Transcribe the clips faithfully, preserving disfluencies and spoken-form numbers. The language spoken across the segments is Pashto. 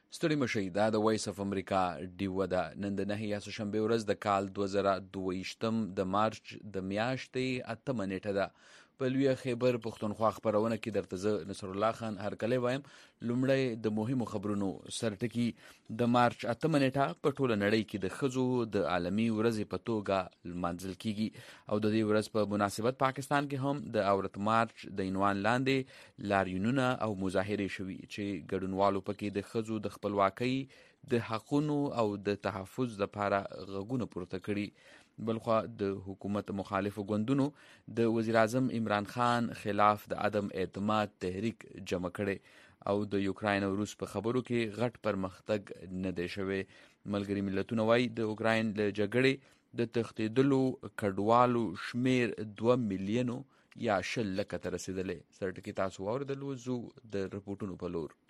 ستړي مشئ، دا د وایس اف امریکا ډیوه ده. نن د نهه یا شنبې ورځ د کال دوه زره دوه ویشتم د مارچ د میاشتې اتمه نیټه ده. په لویه خیبر پښتونخوا خپرونه کې درته زه نصر الله خان هرکلی وایم. لومړی د مهمو خبرونو سرټکي. د مارچ اتمه نیټه په ټوله نړۍ کې د ښځو د عالمي ورځې په توګه لمانځل کیږي او د دې ورځ په مناسبت پاکستان کې هم د عورت مارچ د عنوان لاندې لاریونونه او مظاهرې شوي چې ګډونوالو پکې د ښځو د خپلواکۍ د حقونو او د تحفظ لپاره غږونه پورته کړي. بلخوا د حکومت مخالفو ګوندونو د وزیر اعظم عمران خان خلاف د عدم اعتماد تحریک جمع کړي او د یوکراین او روس په خبرو کې غټ پرمختګ نه دی شوی. ملګري ملتونه وایي د اوکراین له جګړې د تښتېدلو کډوالو شمیر دوه میلیونو یا شل لکه ته رسېدلی. سرټکي تاسو واورېدلو، زو د رپورټونو په لور.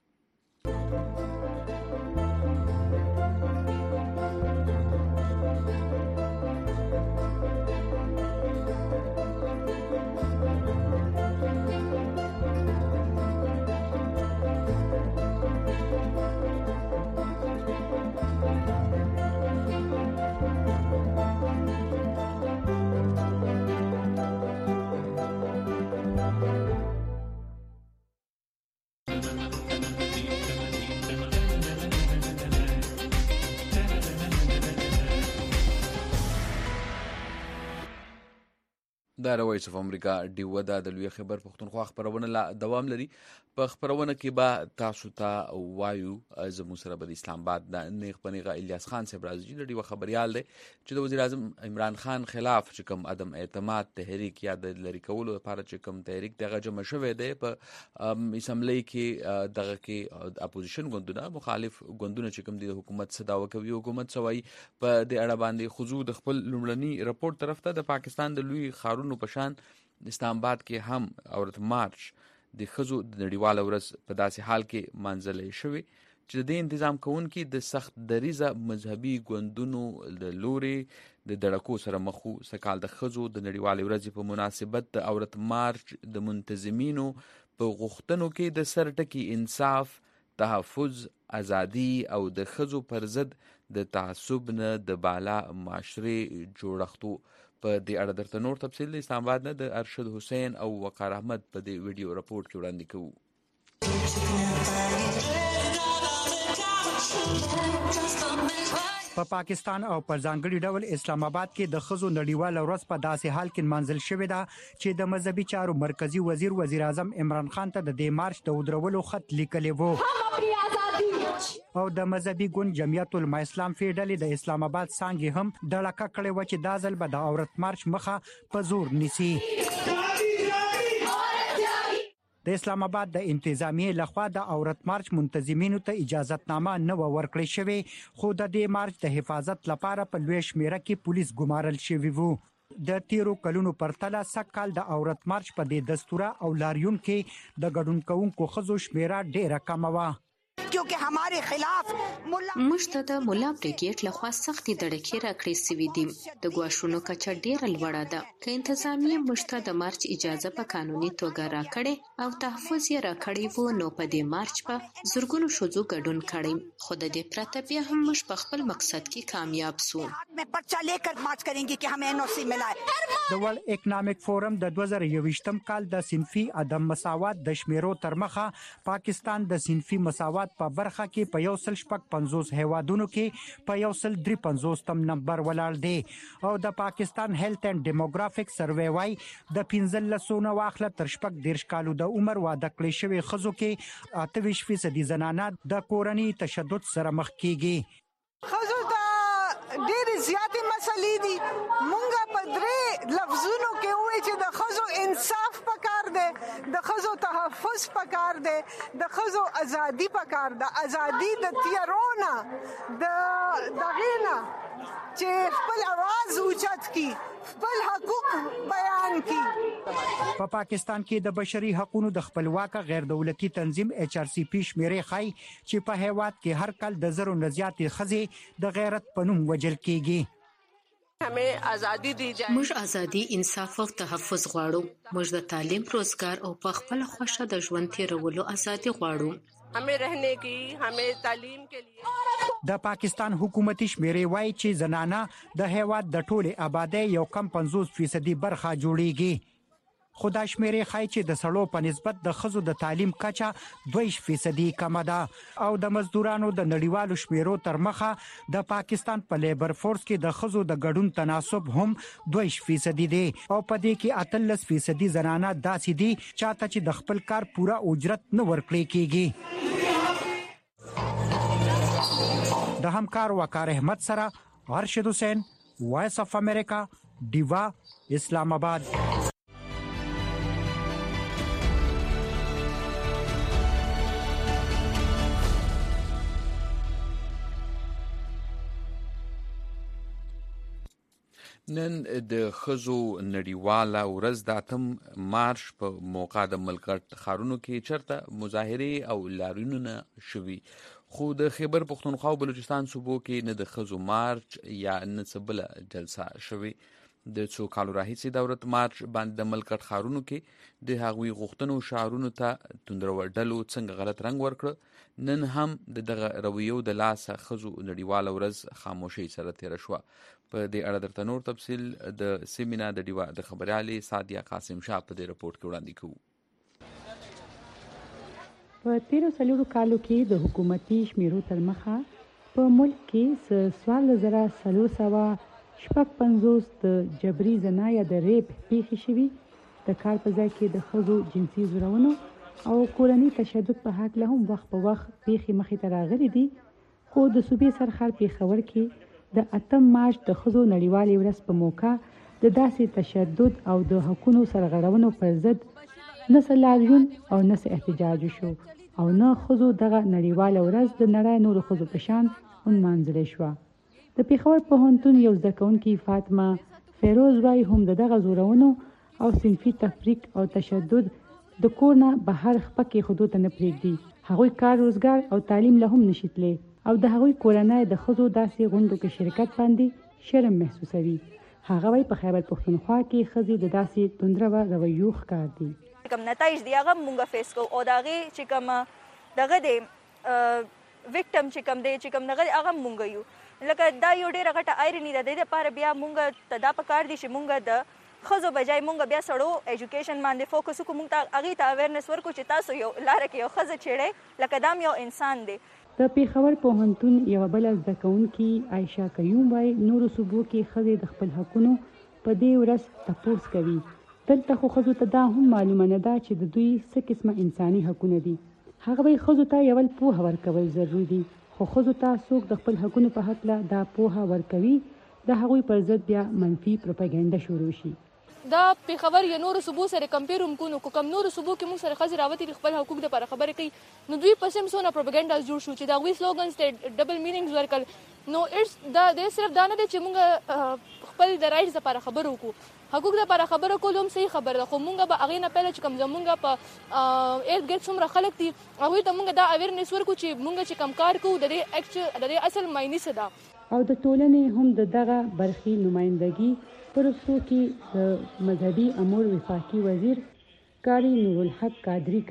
دا د وایس اف امریکا ډیوه ده. د لوی خبر پښتونخوا خپرونه لا دوام لري. په خپرونه کې به تاسو ته وایو زموږ سره به د اسلام آباد د نیغ په نیغه الیاس خان صاحب راځي. د ډیوه خبریال دی چې د وزیر اعظم عمران خان خلاف چې کوم عدم اعتماد تحریک یا د لرې کولو لپاره چې کوم تحریک دغه جمع شوی دی په اسمبلی کې، دغه کې اپوزیشن ګوندونه مخالف ګوندونه چې کوم د حکومت څه دعوه کوي، حکومت څه وایي په دې اړه باندې خضوع د خپل لومړني رپورټ طرف ته د پاکستان د لوی ښارونو په شان اسلام آباد کې هم عورت مارچ د ښځو د نړیواله ورځ په داسې حال کې مانځلی شوی چې د دې انتظام کوونکي د سخت دریځه مذهبي ګوندونو د لورې د دړکو سره مخ وو. سږکال د ښځو د نړیوالې ورځې په مناسبت د عورت مارچ د منتظمینو په غوښتنو کې د سرټکي انصاف، تحفظ، ازادي او د ښځو پر ضد د تعصب نه د بالا معاشرې جوړښتو. په دې اړه درته نور تفصیل د اسلام آباد نه د ارشد حسین او وقار احمد په دې ویډیو رپورټ کې وړاندې کوو. په پاکستان او پر ځانګړي ډول اسلام آباد کې د ښځو نړیواله ورځ په داسې حال کې منځل شوې ده چې د مذهبي چارو مرکزی وزیر وزیر اعظم عمران خان ته د دې مارچ د ودرولو خط لیکلی وو او د مذهبي ګوند جمعیت العلماء اسلام فی ډلې د اسلام آباد څانګې هم دړکه کړې وه چې دا ځل به د عورت مارچ مخه په زور نیسي. د اسلام آباد د انتظامیې لخوا د عورت مارچ منتظمینو ته اجازتنامه نه و ورکړې شوې، خو د دې مارچ د حفاظت لپاره په لوی شمیره کې پولیس ګمارل شوي وو. د تیرو کلونو پرتله سږکال د عورت مارچ په دې دستوره او لاریون کې د ګډون کوونکو ښځو شمیره ډیره کمه وه. क्योंकि हमारे खिलाफ مشته د مولا بریګیډ لخوا سختي دړکې راکړې سوي دي. د ګواښونو کچه ډیره لوړه ده. که انتظامیه مشته د مارچ اجازه په قانوني توګه راکړې او تحفظ یې راکړی وو، نو په دې مارچ په زرګونو ښځو ګډون کړی. خو د دې پرته بیا هم موږ په خپل مقصد کې کامیاب سو. د ورلد اکنامک فورم د دوه زره یوویشتم کال د صنفي عدم مساوات د شمیرو تر مخه پاکستان د صنفي مساوات په برخه کې په یو سل شپږ پنځوس هیوادونو کې په یو سل درې پنځوستم نمبر ولاړ دی او د پاکستان هیلث اینڈ ډیموګرافیک سروې وايي د پنځلسو نه واخله تر شپږ دېرش کالو د عمر واده کړې شوې ښځو کې اته ویشت فیصدي زنانه د کورني تشدد سره مخ کیږي. ښځو ته ډېرې زیاتې مسلې دي. مونږ په درې لفظونو کې وایي چې د ښځو انصاف پکار دی، د ښځو تحفظ پکار دی، د ښځو ازادي پکار ده. ازادي د تیرونه د دغې نه چې خپل आवाज اوچت کی، خپل حقوق بیان کی. په پاکستان کې د بشري حقوقو د خپلواک غیر دولتي تنظیم ایچ آر سی پی شمیرې ښایي چې په هیواد کې هر کال د زرو نه زیاتې ښځې د غیرت په نوم وژل کیږي. موږ ازادي، انصاف او تحفظ غواړو. موږ د تعلیم، روزګار او په خپل خوښه د ژوند تیرولو ازادي غواړو. हमें रहने की, हमें तालीम के लिए. د پاکستان حکومتي شمیرې وایي چې زنانه د هیواد د ټولې آبادی یو کم پنځوس فیصدي برخه جوړیږي. خو دا شمیرې ښایي چې د سړو په نسبت د ښځو د تعلیم کچه دوه فیصدي کمه ده او د مزدورانو د نړیوالو شمیرو تر مخه د پاکستان په لیبر فورس کې د ښځو د ګډون تناسب هم دوه فیصدي دی او په دې کې اتلس فیصدي زنانه داسې دي چاته چې د خپل کار پوره اجرت نه ورکړي کیږي. د همکار وقار احمد سره ارشد حسین، وایس اف امریکا، ډیوا، اسلام آباد. نن د ښځو نړیواله ورځ د اتم مارچ په موقع د ملکرت ښارونو کې چرته مظاهرې او لاریونونه شوي، خو د خیبر پښتونخوا او بلوچستان صوبو کې نه د ښځو مارچ یا نه څه بله جلسه شوې. د څو کالو راهیسې د ورځ مارچ باندې د ملکرت ښارونو کې د هغوی غوښتنو شعارونو ته توندرو ډلو څنګه غلط رنګ ورکړه. نن هم د دغه رویو د لاسه ښځو نړیواله ورځ خاموشۍ سره تېره شوه. په دې اړه درته نور تفصیل د سیمینا د ډیوا د خبریالې سادیه قاسم شاه په دې رپورټ کې وړاندې کوو. په تیرو څلورو کالو کې د حکومتي شمیرو تر مخه په ملک کې څوارلس زره څلور سوه شپږ پنځوس د جبري زنا یا د ریپ پیښې شوي. د کار په ځای کې د ښځو جنسي زورونو او کورني تشدد په هکله هم وخت په وخت پیښې مخې ته راغلي دي. خو د صوبې سرحد پېښور کې د اتم مارچ د ښځو نړیوالې ورځ په موقع د داسې تشدد او د حقونو سرغړونو پر ضد نه څه لاریون او نه څه احتجاج وشو او نه ښځو دغه نړیواله ورځ د نړۍ نورو ښځو په شان ونمانځلی شوه. د پېښور پوهنتون یو زده کوونکي فاطمه فیروز وایي هم د دغه زورونو او صنفي تفریق او تشدد د کور نه بهر خپه کېښودو ته نه پرېږدي. هغوی کار روزګار او تعلیم له هم نشي تللی او د هغوی کورنۍ د ښځو داسې غونډو کې شرکت باندې شرم محسوسوي. هغه وایي په خیبر پښتونخوا کې ښځې د داسې توندرو رویو ښکار دي. کوم نتایج دی هغه مونږ فیس کوو او د هغې چې کوم دغه دی وکټم چې کوم دی چې کوم دغه هغه مونږ یو. لکه دا یو ډېره غټه آیرني ده. د دې لپاره بیا مونږ ته دا پکار دي چې مونږ د ښځو بجای مونږ بیا سړو ایجوکیشن باندې فوکس وکړو. مونږ ته هغې ته اویرنس ورکړو چې تاسو یو لاره کې یو ښځه چیړئ لکه دا هم یو انسان دی. د پېښور پوهنتون یوه بله زده کوونکي عایشه قیوم وایي نورو صوبو کې ښځې د خپل حقونو په دې ورځ تپوس کوي. دلته خو ښځو ته دا هم معلومه نه ده چې د دوی څه قسمه انساني حقونه دي. هغه وایي ښځو ته یول پوهه ورکول ضروري دي، خو ښځو ته څوک د خپل حقونو په هکله دا پوهه ورکوي د هغوی پر ضد بیا منفي پروپاګنډه شروع شي. دا پېښور یا نورو صوبو سره کمپیر هم کوو، نو کوم نورو صوبو کې موږ سره ښځې راوتې دي خپل حقوق دپاره خبرې کوي، نو دوی پسې هم څونه پروپاګنډاز جوړ شو چې د هغوی سلوګنز ته ډبل مییننګز ورکړل. نو اټس دا دی صرف دا نه دی چې موږ خپل د رایټس دپاره خبرې وکړو، حقوق دپاره خبره کول هم صحیح خبره ده، خو موږ به هغې نه پیله چې کوم زموږ په ارد ګرد څومره خلک دي هغوی ته موږ دا اویرنس ورکړو چې موږ چې کوم کار کوو د دې د دې اصل معنی څه ده. او د ټولنې هم د دغه برخې نمایندګي په رسو کې د مذهبي امور وفاقي وزیر قاری نورالحق قادري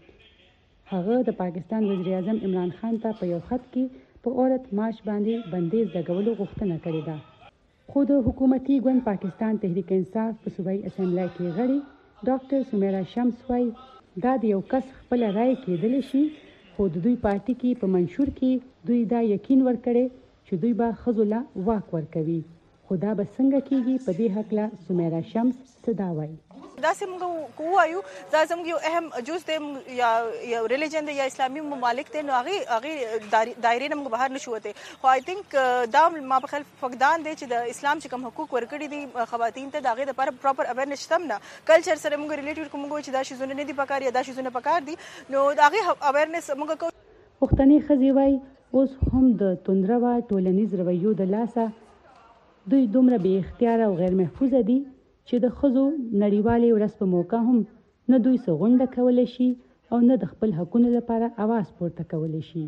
کړي. هغه د پاکستان وزیر اعظم عمران خان ته په یو خط کې په عورت مارچ باندې بندیز لګولو غوښتنه کړې ده. خو د حکومتي ګوند پاکستان تحریک انصاف په صوبایي اسمبلی کې غړي ډاکټر سمیرا شمس وایي دا د یو کس خپل رائے کېدلی شي، خو د دوی پارټي کې په منشور کې دوی دا یقین ورکړي چې دوی به ښځو له واک ورکوي. خو دا به څنګه کېږي په دې هکله سمیرا شمس څه دا وایي. داسې موږ ووایو دا زموږ یو اهم جز دی یا یو ریلیجن دی یا اسلامي ممالک دی، نو هغې هغې دایرې نه موږ بهر نشو وتی. خو آی تھنک دا ما په خیال فقدان دی چې د اسلام چې کوم حقوق ورکړي دي خواتین ته د هغې دپاره پراپر اویرنس شته هم نه. کلچر سره موږ ریلیټډ کوو، موږ وایو چې دا شیزونه نه دي پکار یا دا شیزونه پکار دي، نو د هغې اویرنس موږ کوو. پښتنې ښځې وایي اوس هم د توندرو ټولنیز رویو د لاسه دوی دومره بې اختیاره او غیر محفوظه دي چې د ښځو نړیوالې ورځ په موقع هم نه دوی څه غونډه کولی شي او نه د خپل حقونو لپاره اواز پورته کولی شي.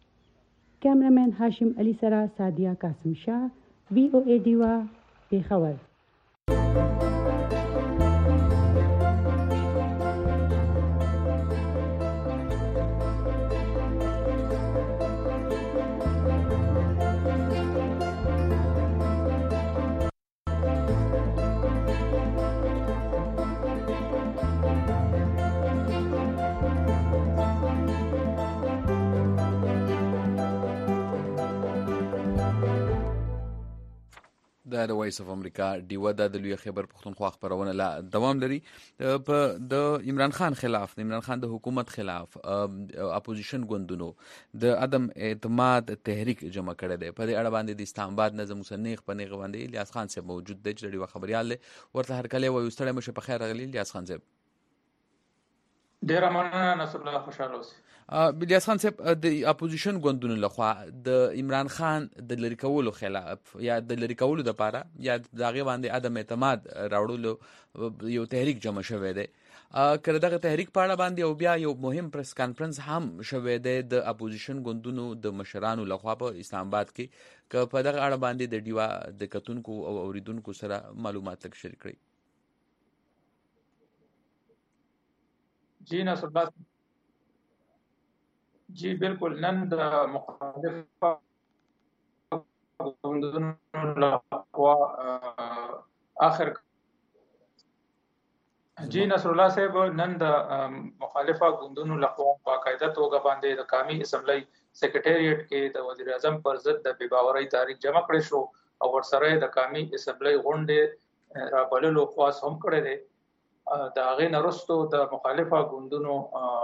کیمرامین هاشم علي سره سادیه قاسم شاه، وی او ای ډیوا، پېښور. د وایس اف امریکا ډیوه د لوی خیبر پښتونخوا خبرونه لا دوام لري په د عمران خان خلاف د عمران خان د حکومت خلاف اپوزیشن ګوندونو د عدم اعتماد تحریک جمع کړی دی. په دې اړه باندې د اسلام آباد نظم مسنیخ په نیغه باندې الیاس خان صاحب موجود دی چې ډیوه خبريال دی ورته هر کله وایو ستړی مشه په خیر راغلی الیاس خان صاحب. ډیر مننه نصر الله خوشاله اوسئ. الیاس خان صاحب د اپوزیشن ګوندونو لخوا د عمران خان د لری کولو خلاف یا د لری کولو د پاره یا دغه باندې عدم اعتماد راوړلو یو تحریک جمع شوی دی. کله دغه تحریک په اړه باندې او بیا یو مهم پریس کانفرنس هم شوی دی د اپوزیشن ګوندونو د مشرانو لخوا په اسلام آباد کې که په دغه اړه باندې د ډیوا د کتونکو او اوریدونکو سره معلومات لک شریک کړئ. جی نصر الله جی بالکل نن د مخالفه ګوندونو لخوا اخر جی نصر الله صاحب نن د مخالفه ګوندونو لخوا باقاعده توګه باندې د قومي اسمبلی سیکریټریټ کې د وزیر اعظم پر ضد د بې باورۍ تاریخ جمع کړی شو او ورسره د قومي اسمبلی غونډې رابللو خواص هم کړی دی. د هغې نه وروستو د مخالفه ګوندونو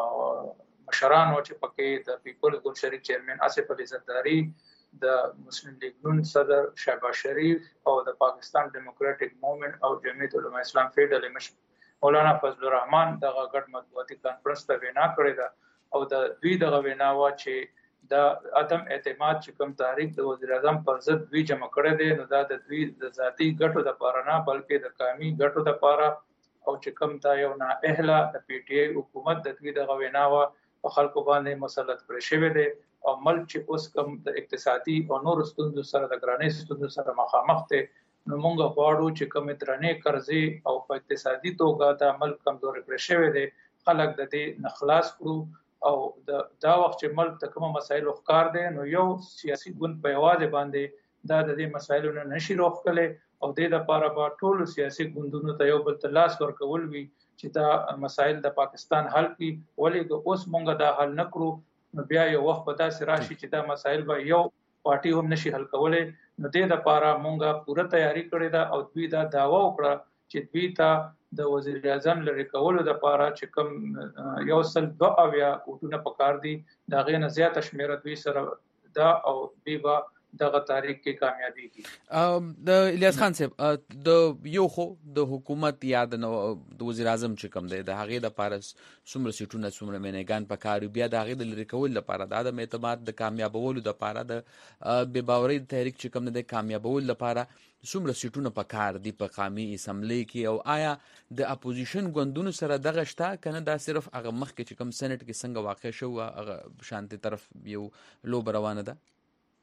مشرانو چې پکې د پیپلز ګوند شریک چیرمن آصف علي زرداری د مسلم لیگ نون صدر شهباز شریف او د پاکستان ډیموکراټک موومنټ او جمعیت علماء اسلام فیډرل مشر مولانا فضل الرحمن دغه ګډ مطبوعاتي کانفرنس ته وینا کړې ده او د دوی دغه وینا وا چې د عدم اعتماد چې کوم تحریک د وزیر اعظم پر ضد دوی جمع کړی دی نو دا د دوی د ذاتي ګټو لپاره نه بلکې د قومي ګټو لپاره او چې کوم دا یو نه اهله د پی ټی آی حکومت د دوی دغه وینا وا په خلکو باندې مسلط کړی شوی دی او ملک چې اوس کوم د اقتصادي او نور ستونزو سره د ګرانۍ ستونزو سره مخامخ دی نو موږ غواړو چې کوم درنې قرضې او په اقتصادي توګه د ملک کمزوري کړی شوی دی خلک د دې نخلاص کړو او د دا وخت چې ملک ته کوم مسایل ښکار دي نو یو سیاسي ګوند په یوازې باندې دا د دې مسایلو نه نشي روښکلی او د لپاره به ټول سیاسي ګوندونو ته یو بل ته لاس ورکول وي چې دا مسایل د پاکستان حل کړي ولې اوس مونږ دا حل نکړو نو بیا یو وخت په داسې راشي چې دا مسایل به یو پارټي هم نشي حل کولی نو د لپاره مونږه پوره تیاری کړې ده او دوی دا داوا وکړه چې دوی ته د وزیر اعظم لري کولو د لپاره چې کوم یو سل دوه اویا وټونه پکار دي دا غي نه زیاته شمیره دوی سره دا او دوی به دغه تاریخ کې کامیابی کی. د الیاس خان صاحب د یو خو د حکومت یاد نو د وزیر اعظم چې کوم دی د هغې د پاره څومره سیټونه څومره مینګان پکار بیا د هغې د لري کول لپاره د عدم اعتماد د کامیابولو لپاره د بې باورۍ تحریک چې کوم دی کامیابولو لپاره څومره سیټونه پکار دي په قومي اسمبلی کې او آیا د اپوزیشن ګوندونو سره دغه شته کنه دا صرف هغه مخکې چې کوم سېنات کې څنګه واقع شو هغه شانتي طرف یو لوب روانه ده؟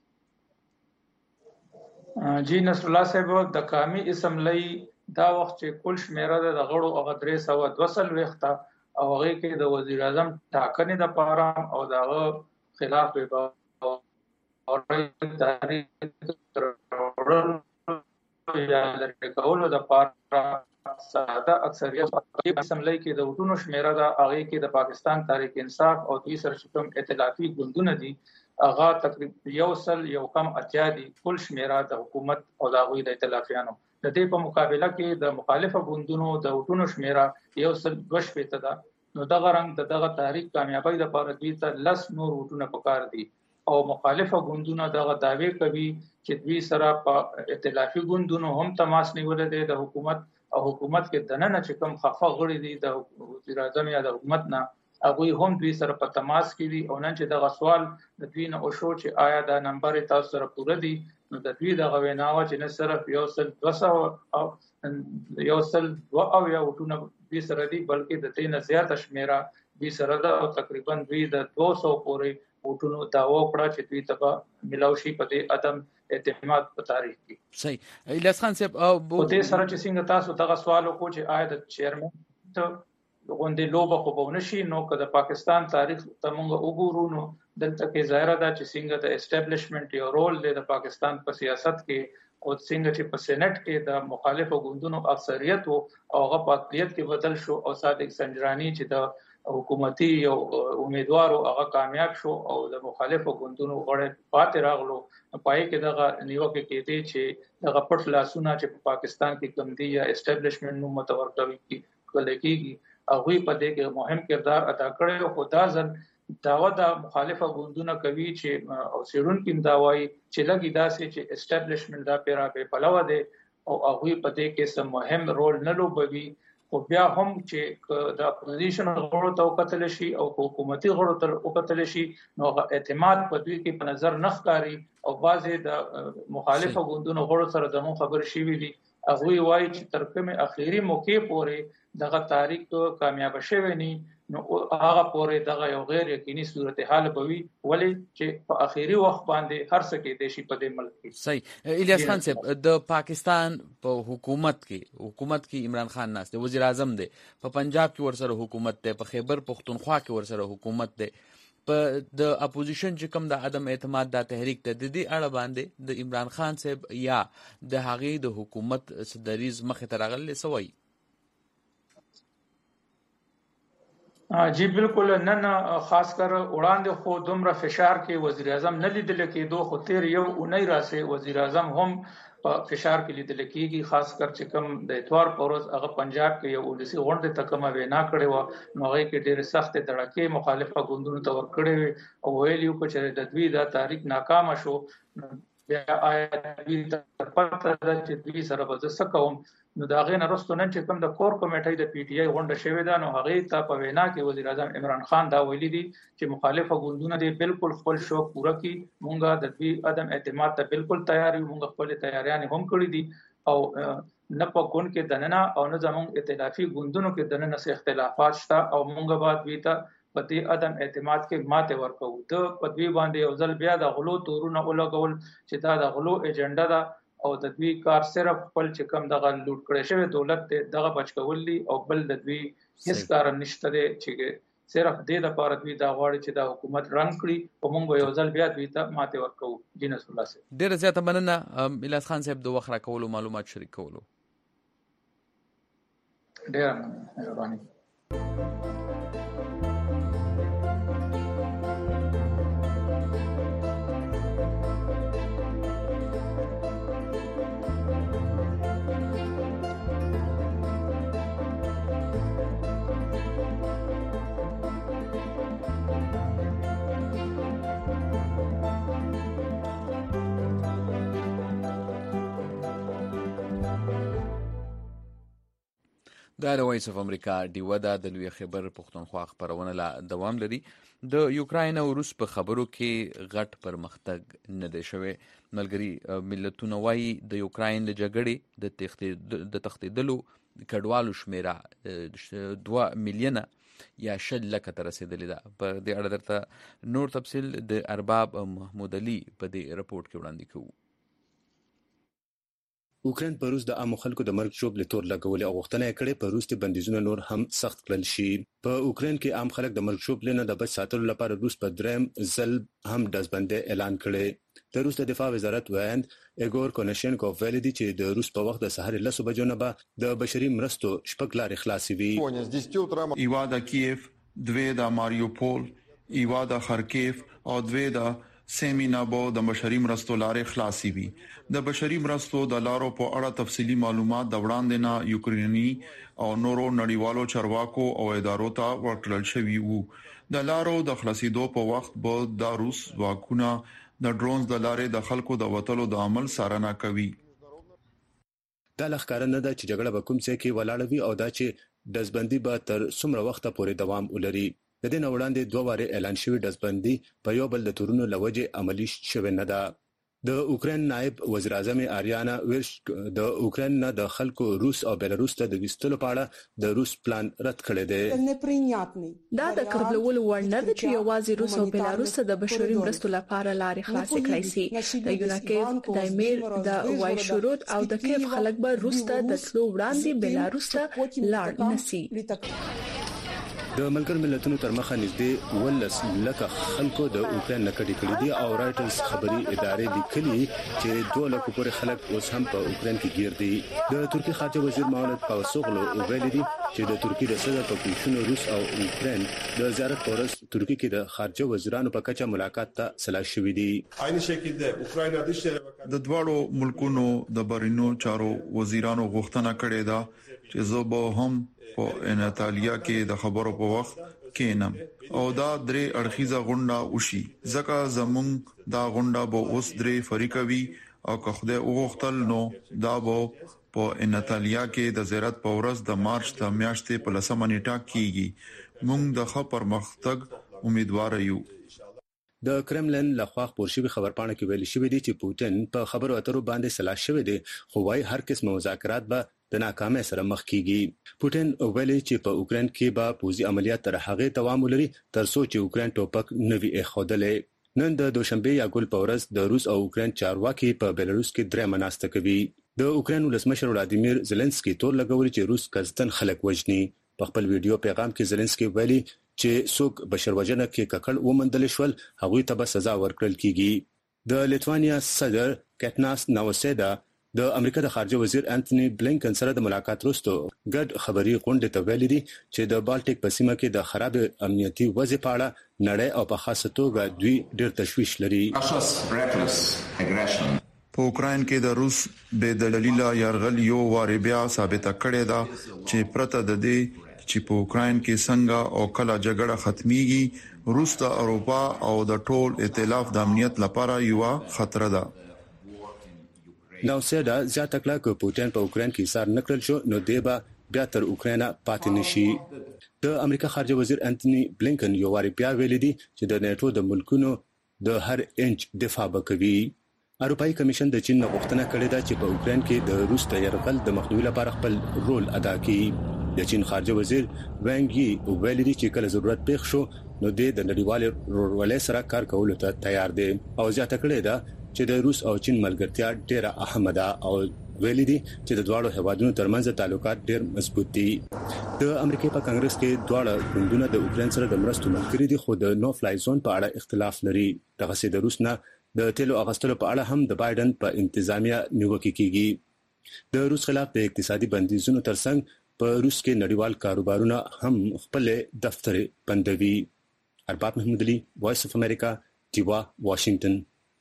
جی نصر الله صاحب د قومي اسمبلی دا وخت چې کل شمیره د غړو او درې سوه دوه څلوېښت او هغې کې د وزیر اعظم ټاکنې دپاره او د هغه خلاف بې باورۍ یا لرې کولو دپاره ساده اکثریت اسمبلی کې د وټونو شمیره ده هغې کې د پاکستان تحریک انصاف او دوی سره چې کوم ائتلافي ګوندونه دي هغه تقریبا یو سل یو کم اتیا دي کل شمیره د حکومت او د هغوی د ائتلافیانو د دې په مقابله کې د مخالفه ګوندونو د وټونو شمیره یو سل دوه شپېته ده نو دغه رنګ د دغه تحریک کامیابۍ لپاره دوی ته لس نور وټونه پکار دي او مخالفه ګوندونه دغه دعوی کوي چې دوی سره په ائتلافي ګوندونو هم تماس نیولې دی د حکومت او حکومت کې دننه چې کوم خفه غړي دي د وزیر اعظم یا د حکومت نه هغوی هم دوی سره په تماس کې دي او نن چې دغه سوال د دوی نه وشو چې آیا دا نمبر تاسو سره پوره دي نو د دوی دغه وینا وه چې نه صرف یو سل دوه سوه او یو سل دوه اویا وټونه دوی سره دي بلکې د دې نه زیاته شمیره دوی سره ده او تقریبا دوی د دوه سوو پورې وټونو دعوا وکړه چې دوی ته به میلاو شي په دې عدم اعتماد په تاریخ کې. صحیح الیاس خان صاحب او دې سره چې څنګه تاسو دغه سوال وکړو چې آیا د چیرمن ته غونډې لوبه خو به ونشي نو که د پاکستان تاریخ ته موږ وګورو نو دلته کې ظاهره ده چې څنګه د اسټابلیشمنټ یو رول دی د پاکستان په سیاست کې او څنګه چې په سېنات کې د مخالفو ګوندونو اکثریت او هغه په اقلیت کې بدل شو او صادق سنجرانی چې د حکومتي یو امیدوار او هغه کامیاب شو او د مخالفو ګوندونو غړي پاتې راغلو پای کې دغه نیوکه کېدی چې دغه پټ لاسونه چې په پاکستان کې کم دي یا اسټابلیشمنت نو متورکوي کی کلیږي هغه په دې کې مهم کردار ادا کړی او دا ځل داوا د مخالفه ګوندونو کوي چې او سیرون کې داوای چې لګي داسې چې اسټابلیشمنت دا پیرا په پلوه ده او هغه په دې کې سم مهم رول نه لوبوي او بیا هم چې د اپوزیشن غړو ته وکتل شي او حکومتي غړو ته وکتل شي نو اعتماد په دوی کې په نظر نخکاری او بعضې د مخالفه ګوندونو غړو سره د مو خبر شي ویلي هغه وایي چې تر کومه اخیری موقع پورې دغه تاریخ کامیاب شوی نه نو هغه پورې دغه یو غیر یقیني صورتحال بوي ولې چې په اخیری وخت باندې هر څه کې دیشي په دې ملک کې صحیح الیاس خان صاحب د پاکستان په حکومت کې حکومت کې عمران خان ناس دی وزیر اعظم دی په پنجاب کې ورسره حکومت دی په خیبر پختونخوا کې ورسره حکومت دی په د اپوزیشن چې کوم د عدم اعتماد د تحریک ته د دې اړه باندې د عمران خان صاحب یا د هغې د حکومت صدریز مخې ته راغلی سوی جی بالکل نن خاص کر وړاندې خو دومره فشار کې وزیر اعظم نه لیدل کېدو خو تیر یو اونۍ راسه وزیر اعظم هم په فشار کې لیدل کېږي خاص کر چې کوم د اتوار پر ورځ هغه پنجاب کې یو ولسی غونډه تکمه وینا کړې و نو هغه کې ډېر سخت دړکې مخالفه ګوندونو ته ور کړې او ویل یو چې د دوی دا تاریخ ناکام شو بیا آیا دوی ته پته ده چې دوی سره به څه کوم نو دا غي نه رستو نن چې کوم د کور کمیټې د پی ټ آی غونډه شوې ده نو هغه ته په وینا کې وزیر اعظم عمران خان دا ویلي دي چې مخالفه ګوندونه دي بالکل خپل شوق پوره کړي مونږه د دوی عدم اعتماد ته بالکل تیار یو مونږ خپل تیاریان هم کړې دي او نه په کون کې دننه او نه زموږ ائتلافي ګوندونو کې دننه څه اختلافات شته او مونږ بعد وی ته په دې عدم اعتماد کې ماته ورکو د پدوی باندې یو ځل بیا د غلو تورونه ولګول چې دا د غلو ایجنډا ده او د دوی کار صرف خپل چې کم دغه لوټ کړی شوی دولت دغه بچ کول دي او بل د دوی هیڅ کار نشته دی چې صرف دې د لپاره دوی دا غواړي چې د حکومت رنګ کړي او موږ یو ځل بیا دوی ته ماته ورکو جنس الله سره ډېر زیاته مننه الیاس خان صاحب د وخت راکولو معلومات شریک کولو ډېر مهرباني دا د وایس اف امریکا ډیوه ده د لوی خیبر پختونخوا خبرونه لا دوام لري د یوکراین او روس په خبرو کې غټ پرمختګ نه دی شوی ملګری ملتونه وایي د یوکراین له جګړې د تخت د تختیدلو کډوالو شمیره دوه میلیونه یا شل لکه ته رسیدلې ده په دې اړه درته نور تفصیل د ارباب محمود علي په دې رپورټ کې وړاندې کوو اوکرين په روس د عامو خلکو د مرګ شوب لتور لګولې او غوښتنه کړې په روس ته بندیزونه نور هم سخت کړل شي په اوکرين کې عام خلک د مرګ شوب لنه د بچ ساتلو لپاره روس په دریم ځل هم دزبندې اعلان کړي د روس د دفاع وزارت وایند ایګور کونشنکو ویلي دي چې د روس په وخت د سحر لسو بجو نه به د بشري مرستو شپږ لارې خلاصې وي ایوا د کیف دوی د ماریوپول ایوا د خرکیف او دوی د سیمینابو د بشري مرستو لارې خلاصي وي د بشري مرستو د لارو په اړه تفصيلي معلومات د وړاندې نه یوکرینی او نورو نړیوالو چارواکو او ادارو ته ورکړل شوی وو د لارو د خلاصیدو په وخت به د روس واکونه د ډرونز د لارې د خلکو د وټلو د عمل څارنه کوي دا لخر نه د جګړه به کوم څه کې ولاړوي او دا چې دزبندي به تر څومره وخت پورې دوام ولري د دې وړاندې دوه واره اعلان شوی دزبندي په یو بل د تورونو لوجه عملی شوه نه ده د اوکرين نائب وزیر اعظم آریانا ویرش د اوکرين نه د خلکو روس او بیلاروس ته د وستلو په اړه د روس پلان رد کړی دی دا د قبلولو وړ نه ده چې یوازې روس او بیلاروس ته د بشري مرستو لپاره لارې خلاصې کړای شي د یوناکیف د ایمیر د وایشورود او د کیف خلک به روس ته د تلو وړاندې بیلاروس ته لاړ نسی د ملګر ملتونو تر مخه نږدې ولس لکه خلکو د اوکرين نکړې کړې دي او رائټرز خبري ادارې لیکلي چې دوه لک پورې خلک اوس هم په اوکرين کې گیر دي. د ترکیه خارجه وزیر مولود پاوسوغلو ویلي دي چې د ترکیه د صدر په کوشنو روس او اوکرين د زیارت پورس ترکیه کې د خارجه وزیرانو په کچه ملاقات ته سلا شوې دي. د دواړو ملکونو د برینو چارو وزیرانو غوښتنه کړې ده چې زه به هم په انټالیا کې د خبرو په وخت کېنم او دا درې اړخیزه غونډه وشي ځکه زمونږ دا غونډه به اوس درې فریقوي او که خدای وغوښتل نو دا به په انټالیا کې د زیارت په ورځ د مارچ د میاشتې په لسمه نیټه کېږي. موږ د خبر پرمختګ امیدوار یو. د کرملن لخوا خبر شوی خبرپاڼه کې ویل شوی دی چې پوتین په خبرو اترو باندې سلا شوی دی خو وايي هر قسم مذاکرات به د ناکامۍ سره مخ کیږي. پوتین ویلي چې په اوکرين کې به پوځي عملیات تر هغه دوام ولري تر څو چې اوکرين ټوپک نوي اخودلې. نن د دوشنبه یا ګل پورز د روس او اوکرين چارواکي په بیلاروس کې درې مناسته کوي. د اوکرين ولسمشر ولادیمیر زيلنسکي تور لګوري چې روس کزتن خلک وژني. په خپل ویډیو پیغام کې زيلنسکي ویلي چې څوک بشر وژنه کې ککړ ومندل شول هغوی ته به سزا ورکړل کیږي. د لیتوانیا صدر کټناس ناوسیدا د امریکا د خارجه وزیر انټونی بلینکن سره د ملاقات وروسته ګډ خبري غونډه ته ویلي دي چې د بالټیک په سیمه کې د خراب امنیتي وضع په اړه نړۍ او په خاصه توګه دوی ډېر تشویش لري. په اوکرين کې د روس بې دلیله يرغل یو واری بیا ثابته کړې ده چې پرته د دې چې په اوکرين کې څنګه او کله جګړه ختميږي روس د اروپا او د ټول ائتلاف د امنیت لپاره یو خطر ده. نو سیدا زیاته کړه چې پوتین په اوکرين کې ایثار نکړل شو نو دیبا بیا تر اوکرين پاتې نشي. د امریکا خارجه وزیر انټونی بلینکن یو واری بیا ویلي دي چې د نیټو د ملکونو د هر انچ دفاع وکوي. اروپאי کمیشن د چین غوښتنه کړې ده چې په اوکرين کې د روس د يرغل د مخنیوي لپاره خپل رول ادا کړي. د چین خارجه وزیر وانګ یي ویلي دي چې کله ضرورت پېښ شو نو د نړیوال رولې سره کار کولو ته تیار دي او زیاته کړې ده چې د روس او چین ملګرتیا ډېره اهمه ده او ویلي دي چې د دواړو هیوادونو ترمنځ تعلقات ډېر مضبوط دي. د امریکا په کانګرس کې دواړه ګوندونه د اوکرين سره د مرستو ملګري دي خو د نو فلای زون په اړه اختلاف لري. دغه سي د روس نه د تیلو اغستلو په اړه هم د بایدن په انتظامیه نیوکه کیږي. د روس خلاف د اقتصادي بندیزونو ترڅنګ په روس کې نړیوال کاروبارونه هم خپل دفتر بندوي. ارباب محمود علي وایس اف امریکا ډیوا واشنگټن.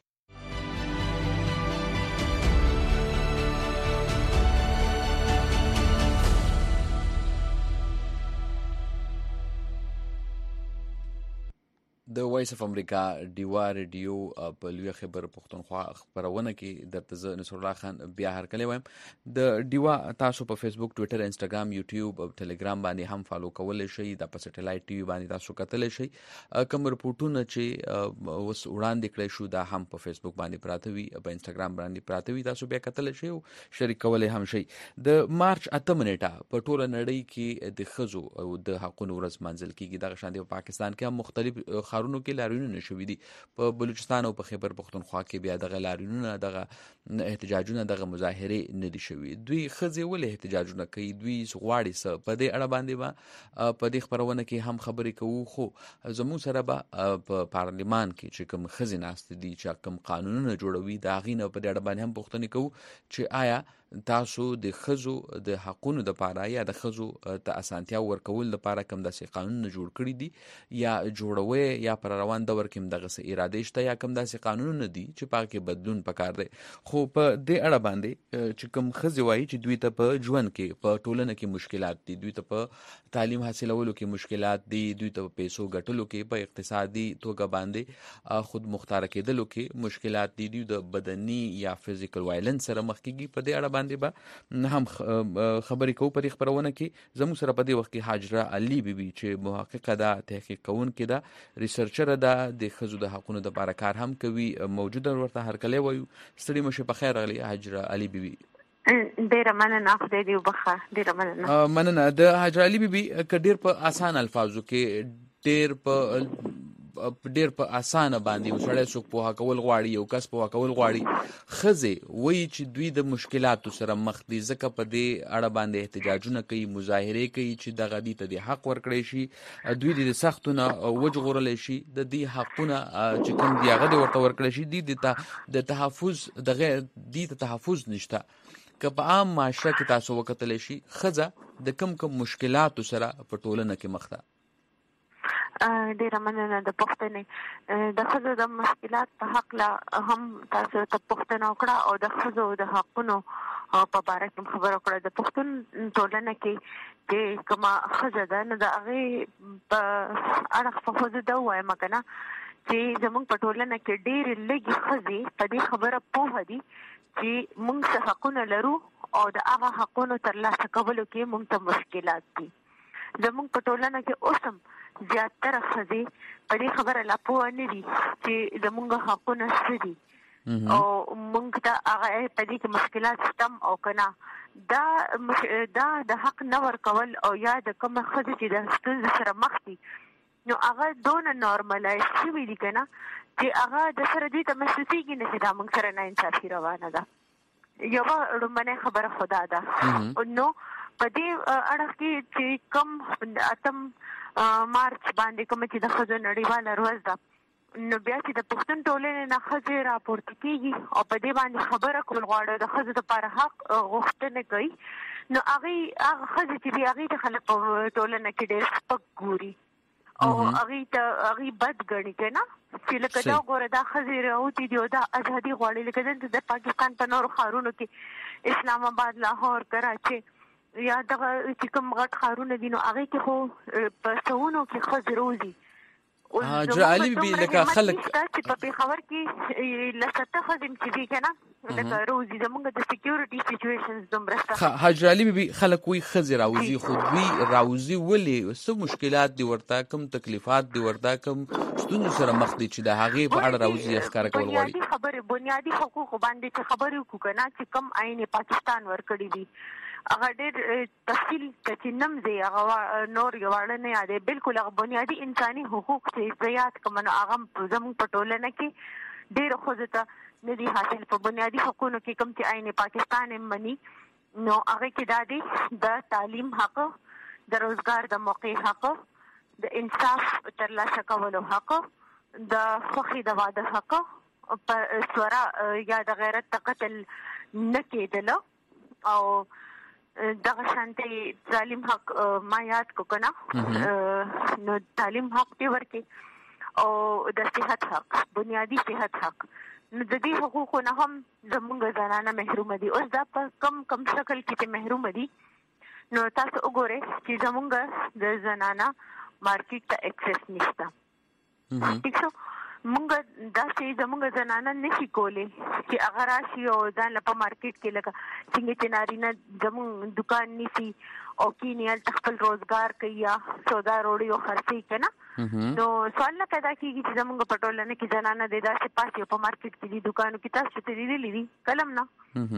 د وایس اف امریکا ډیوا ریډیو په لوی خبر پښتونخوا خبرونه کې درته ز نصر الله خان بیا هر کله وایم. د ډیوا تاسو په فیسبوک ټوئیټر انستګرام یوټیوب او ټلګرام باندې هم فالو کولای شئ. د په سټلایټ ټي وي باندې تاسو کتلی شئ. کوم رپورټونه چې اوس وړاندې کړی شو دا هم په فیسبوک باندې پراته وي په انستګرام باندې پراته وي تاسو بیا کتلی شئ او شریک کولای هم شئ. د مارچ اته نیټه په ټوله نړۍ کې د ښځو او د حقوقو ورځ منځل کیږي. دغه شان په پاکستان کې هم مختلف خارونو کې لاریونونه شوي دي. په بلوچستان او په خیبر پختونخوا کې بیا دغه لاریونونه دغه احتجاجونه دغه مظاهره نه دي شوي. دوی خځې ولې احتجاجونه کوي دوی غواړي څه په دې اړه باندې با په دې خبرونه کې هم خبرې کوو خو زموږ سره به په پارلمان کې چې کوم خځې ناست دي چې کوم قانونونه جوړوي دا غینه په دې اړه باندې هم پوښتنه کوو چې آیا تاسو د خځو د حقوقو د لپاره یا د خځو ته اسانتیا ورکول لپاره کوم داسې قانون جوړ کړی دي یا جوړوي یا پر روان دور کې دغه څه اراده شته یا کوم داسې قانون دي چې پاکه بدلون پکار دي. خو په دې اړه باندې چې کوم خځې وایي چې دوی ته په ژوند کې په ټولنه کې مشکلات دي دوی ته په تعلیم حاصلولو کې مشکلات دي دوی ته په پیسو ګټلو کې په اقتصادي توګه باندې خود مختار کېدلو کې مشکلات دي دوی د بدني یا فزیکل وایلنس سره مخ کېږي. په دې اړه باندې به هم خبرې کوو په خبرونه کې. زموږ سره په دې وخت کې حاجره علي بیبي چې محققه ده تحقیق کوونکې ده ریسرچر ده د ښځو د حقوقو د لپاره کار هم کوي موجوده ورته هرکلی وایو. ستړي مشه په خیر راغلی حاجره علي بیبي. ډیره مننه خدای دې وبخښه. ډیره مننه مننه د حاجره علي بیبي که ډیر په اسان الفاظو کې ډیر په ډیر په اسانه باندې وسړی څوک پوها کول غواړي یو کس پوها کول غواړي خزه وایي چې دوی د مشکلاتو سره مخ دي ځکه په دې اړه باندې احتجاجونه کوي مظاهره کوي چې دغه دي ته د حق ورکړي شي دوی د سختونه وجغورل شي د دې حقونه چې کوم دی هغه ورته ورکړي شي د د تحفظ د غیر دي ته تحفظ نشته که په عام معاشره کې تاسو وکتل شي خزه د کم کم مشکلاتو سره په ټولنه کې مخ ده ډیره مننه د پښتنې د خزو د مشکلات په حق لا هم تاسو ته پښتنه وکړه او د خزو د حقونو په اړه کوم خبره وکړه د پښتون ټولنه کې چې کومه خزه ده نو د هغه په اړه په خزو دا وایم کنه چې زموږ په ټولنه کې ډېر لږ خزي په دې خبره پوه دي چې موږ څه حقونه لرو او د هغه حقونو ترلاسه کولو کې موږ ته مشکلات دي زموږ په ټولنه کې اوس هم زیاتره ښځې په دې خبره لا پوه نه دي چې زموږ حقونه څه دي او موږ ته هغه په دې کې مشکلات شته او که نه دا دا د حق نه ورکول او یا د کومه ښځې چې د ستونزې سره مخ دي نو هغه دونه نارملایز شوي دي که نه چې هغه د سره دوی ته محسوسېږي نه چې دا موږ سره ناانصافي روانه ده یوه لومړنۍ خبره خو دا ده نو په دې اړه کې چې کوم اتم مارچ باندې کومه چې د ښځو نړیواله ورځ ده نو بیا چې د پښتون ټولنې نه ښځې راپورته کېږي او په دې باندې خبره کول غواړي د ښځو دپاره حق غوښتنه کوي نو هغې هغه ښځې چې دي هغې ته خلک په ټولنه کې ډېر سپک ګوري او هغې ته هغې بد ګڼي که نه چې لکه دا وګوره دا ښځې راوتې دي او دا ازادي غواړي لکه دلته د پاکستان په نورو ښارونو کې اسلام آباد لاهور کراچۍ یا دغه چې کوم غټ ښارونه دي نو هغې کې خو په سوونو کې ښځې روزي حاجره علي بي لکه خلک چې په پېښور کې له سته ښځې چې دي که نه لکه روزي زموږ د سکیورټي سچویشنز دومره شته حاجره علي بي خلک وایي ښځې راوزي خو دوی راوزي ولې څه مشکلات دي ورته کوم تکلیفات دي ورته کوم ستونزو سره مخ دي چې د هغې په اړه راوزي یې ښکاره کول غواړي بنیادي خبرې بنیادي حقوقو باندې چې خبرې وکړو که نه چې کوم آئین پاکستان ورکړي دي هغه ډېر تفصیل ته چې نم دی هغه نور یو واړه نه یادې بلکل هغه بنیادي انساني حقوق چې زه یاد کړم نو هغه زموږ په ټولنه کې ډېرو ښځو ته نه دي حاصل په بنیادي حقونو کې کوم چې آئین پاکستان یې مني نو هغې کې دا دی د تعلیم حق د روزګار د موقع حق د انصاف ترلاسه کولو حق د خوښۍ د واده حق په سوره یا د غیرت ته قتل نه کېدله او دغه شانتي تعلیم حق ما یاد کو کنه نو تعلیم حق دی ورکې او د صحت حق بنیادی صحت حق نو د دې حقوقو نه هم زموږ زنانه محروم دي اوس دا په کم کم شکل کې محروم دي نو تاسو وګورئ چې زموږ د زنانه مارکیټ ته اکسس نشته ٹھیک شو مونږ داسې زموږ زنانه نشي کولی چې هغه راشي او ځان له په مارکیټ کې لکه څنګه چې نارینه زموږ دکان نیسي او کینی هلته خپل روزګار کوي یا سودا روړي او خرڅوي که نه نو سوال نه پیدا کېږي چې زموږ په ټولنه کې زنانه دی داسې پاسې او په مارکیټ کې دي دکانو کې تاسو ته لیدلي دي کله هم نه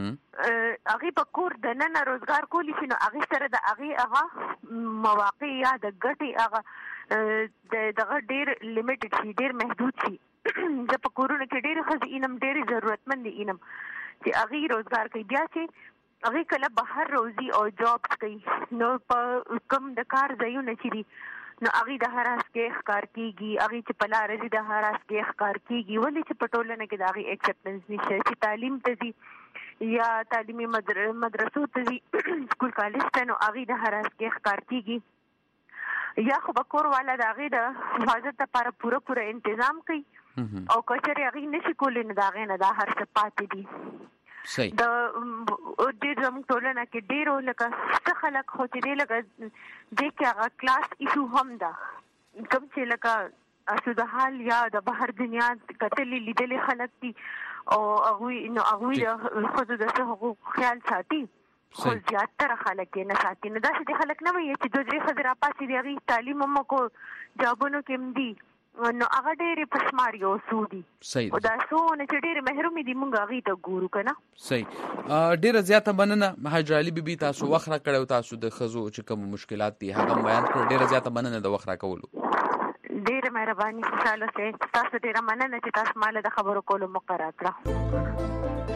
هغې په کور دننه روزګار کولی شي نو هغې سره د هغې هغه مواقع یا د ګټې هغه دغه ډېر لیمیټډ شي ډېر محدود شي زه په کورونو کې ډېرې ښځې اینم ډېرې ضرورتمندې اینم چې هغې روزګار کوي بیا چې هغې کله بهر روزي او جابس کوي نو په کوم د کار ځایونه چې دي نو هغې د هراس کې ښکار کېږي هغې چې په لاره ځي د هراس کې ښکار کېږي ولې چې په ټولنه کې د هغې ایکسپټنس نشته چې تعلیم ته ځي یا تعلیمي مدرسو ته ځي سکول کالج ته نو هغې د هراس کې ښکار کېږي یا خو به کور والا د هغې د حفاظت لپاره پوره پوره انتظام کوي او که چېرې هغې نشي کولی نو د هغې نه دا هر څه پاتې دي د ډېر زموږ ټولنه کې ډېرو لکه څه خلک خو چې دی لکه دې کې هغه کلاس ایشو هم ده کوم چې لکه صورتحال یا د بهر دنیا کتلي لیدلي خلک دي او هغوی نو هغوی د ښځو د څه حقوق خیال ساتي خو زیاتره خلک یې نه ساتي نو داسې د خلک نه وایي چې دوه درې ښځې راپاسې دي هغې تعلیم هم وکړو جابونو کې هم دي نو هغه ډېرې په شمار یو څو دي او دا څونه چې ډېرې محرومې دي موږ هغې ته ګورو که نه صحیح ډېره زیاته مننه حاجره علي بیبي تاسو وخت راکړی او تاسو د ښځو چې کوم مشکلات دي هغه بیان کړو ډېره زیاته مننه د وخت راکولو ډېر مهرباني خوشاله سي تاسو ډېر مننه چې تاسو مال د خبرو کولو موقع راکړه.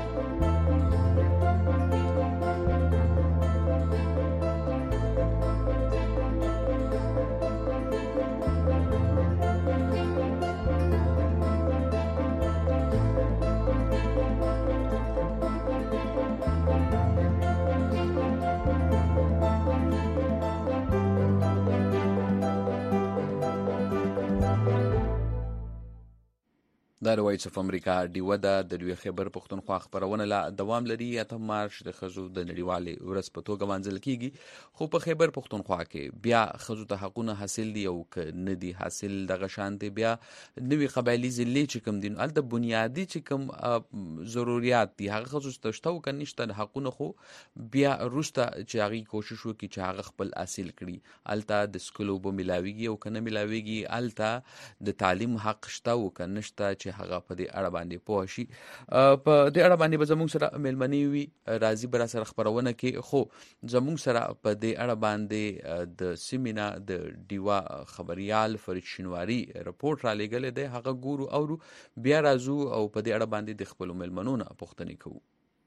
دا د وایس اف امریکا ډیوه ده د لوی خیبر پښتونخوا خبرونه لا دوام لري. اتم مارچ د خزو د نړیوالې ورځ په توګه مانځل کیږي، خو په خیبر پښتونخوا کې بیا خزو ته حقونه حاصل دي او ک نه دي حاصل دغه شانتي بیا نوې قبایلی ضلع چې کوم دي ال د بنیادی چې کوم ضرورت دي هغه خزو ته شته او کنيشته حقونه خو بیا روسته چې هغه کوشش وکړي چې هغه خپل حاصل کړي. الته د سکولو به ملاويږي او کنه ملاويږي، الته د تعلیم حق شته او کنيشته چې هغه په دې اړه باندې پوه شي. په دې اړه باندې به زموږ سره ملمنې وي راځي بر سره خبرونه کې، خو زموږ سره په دې اړه باندې د سیمینا د ډیوا خبريال فرید شینواری رپورت را لګل دی، هغه ګورو او بیا راځو او په دې اړه باندې د خپل ملمنونو پوښتنه کوو.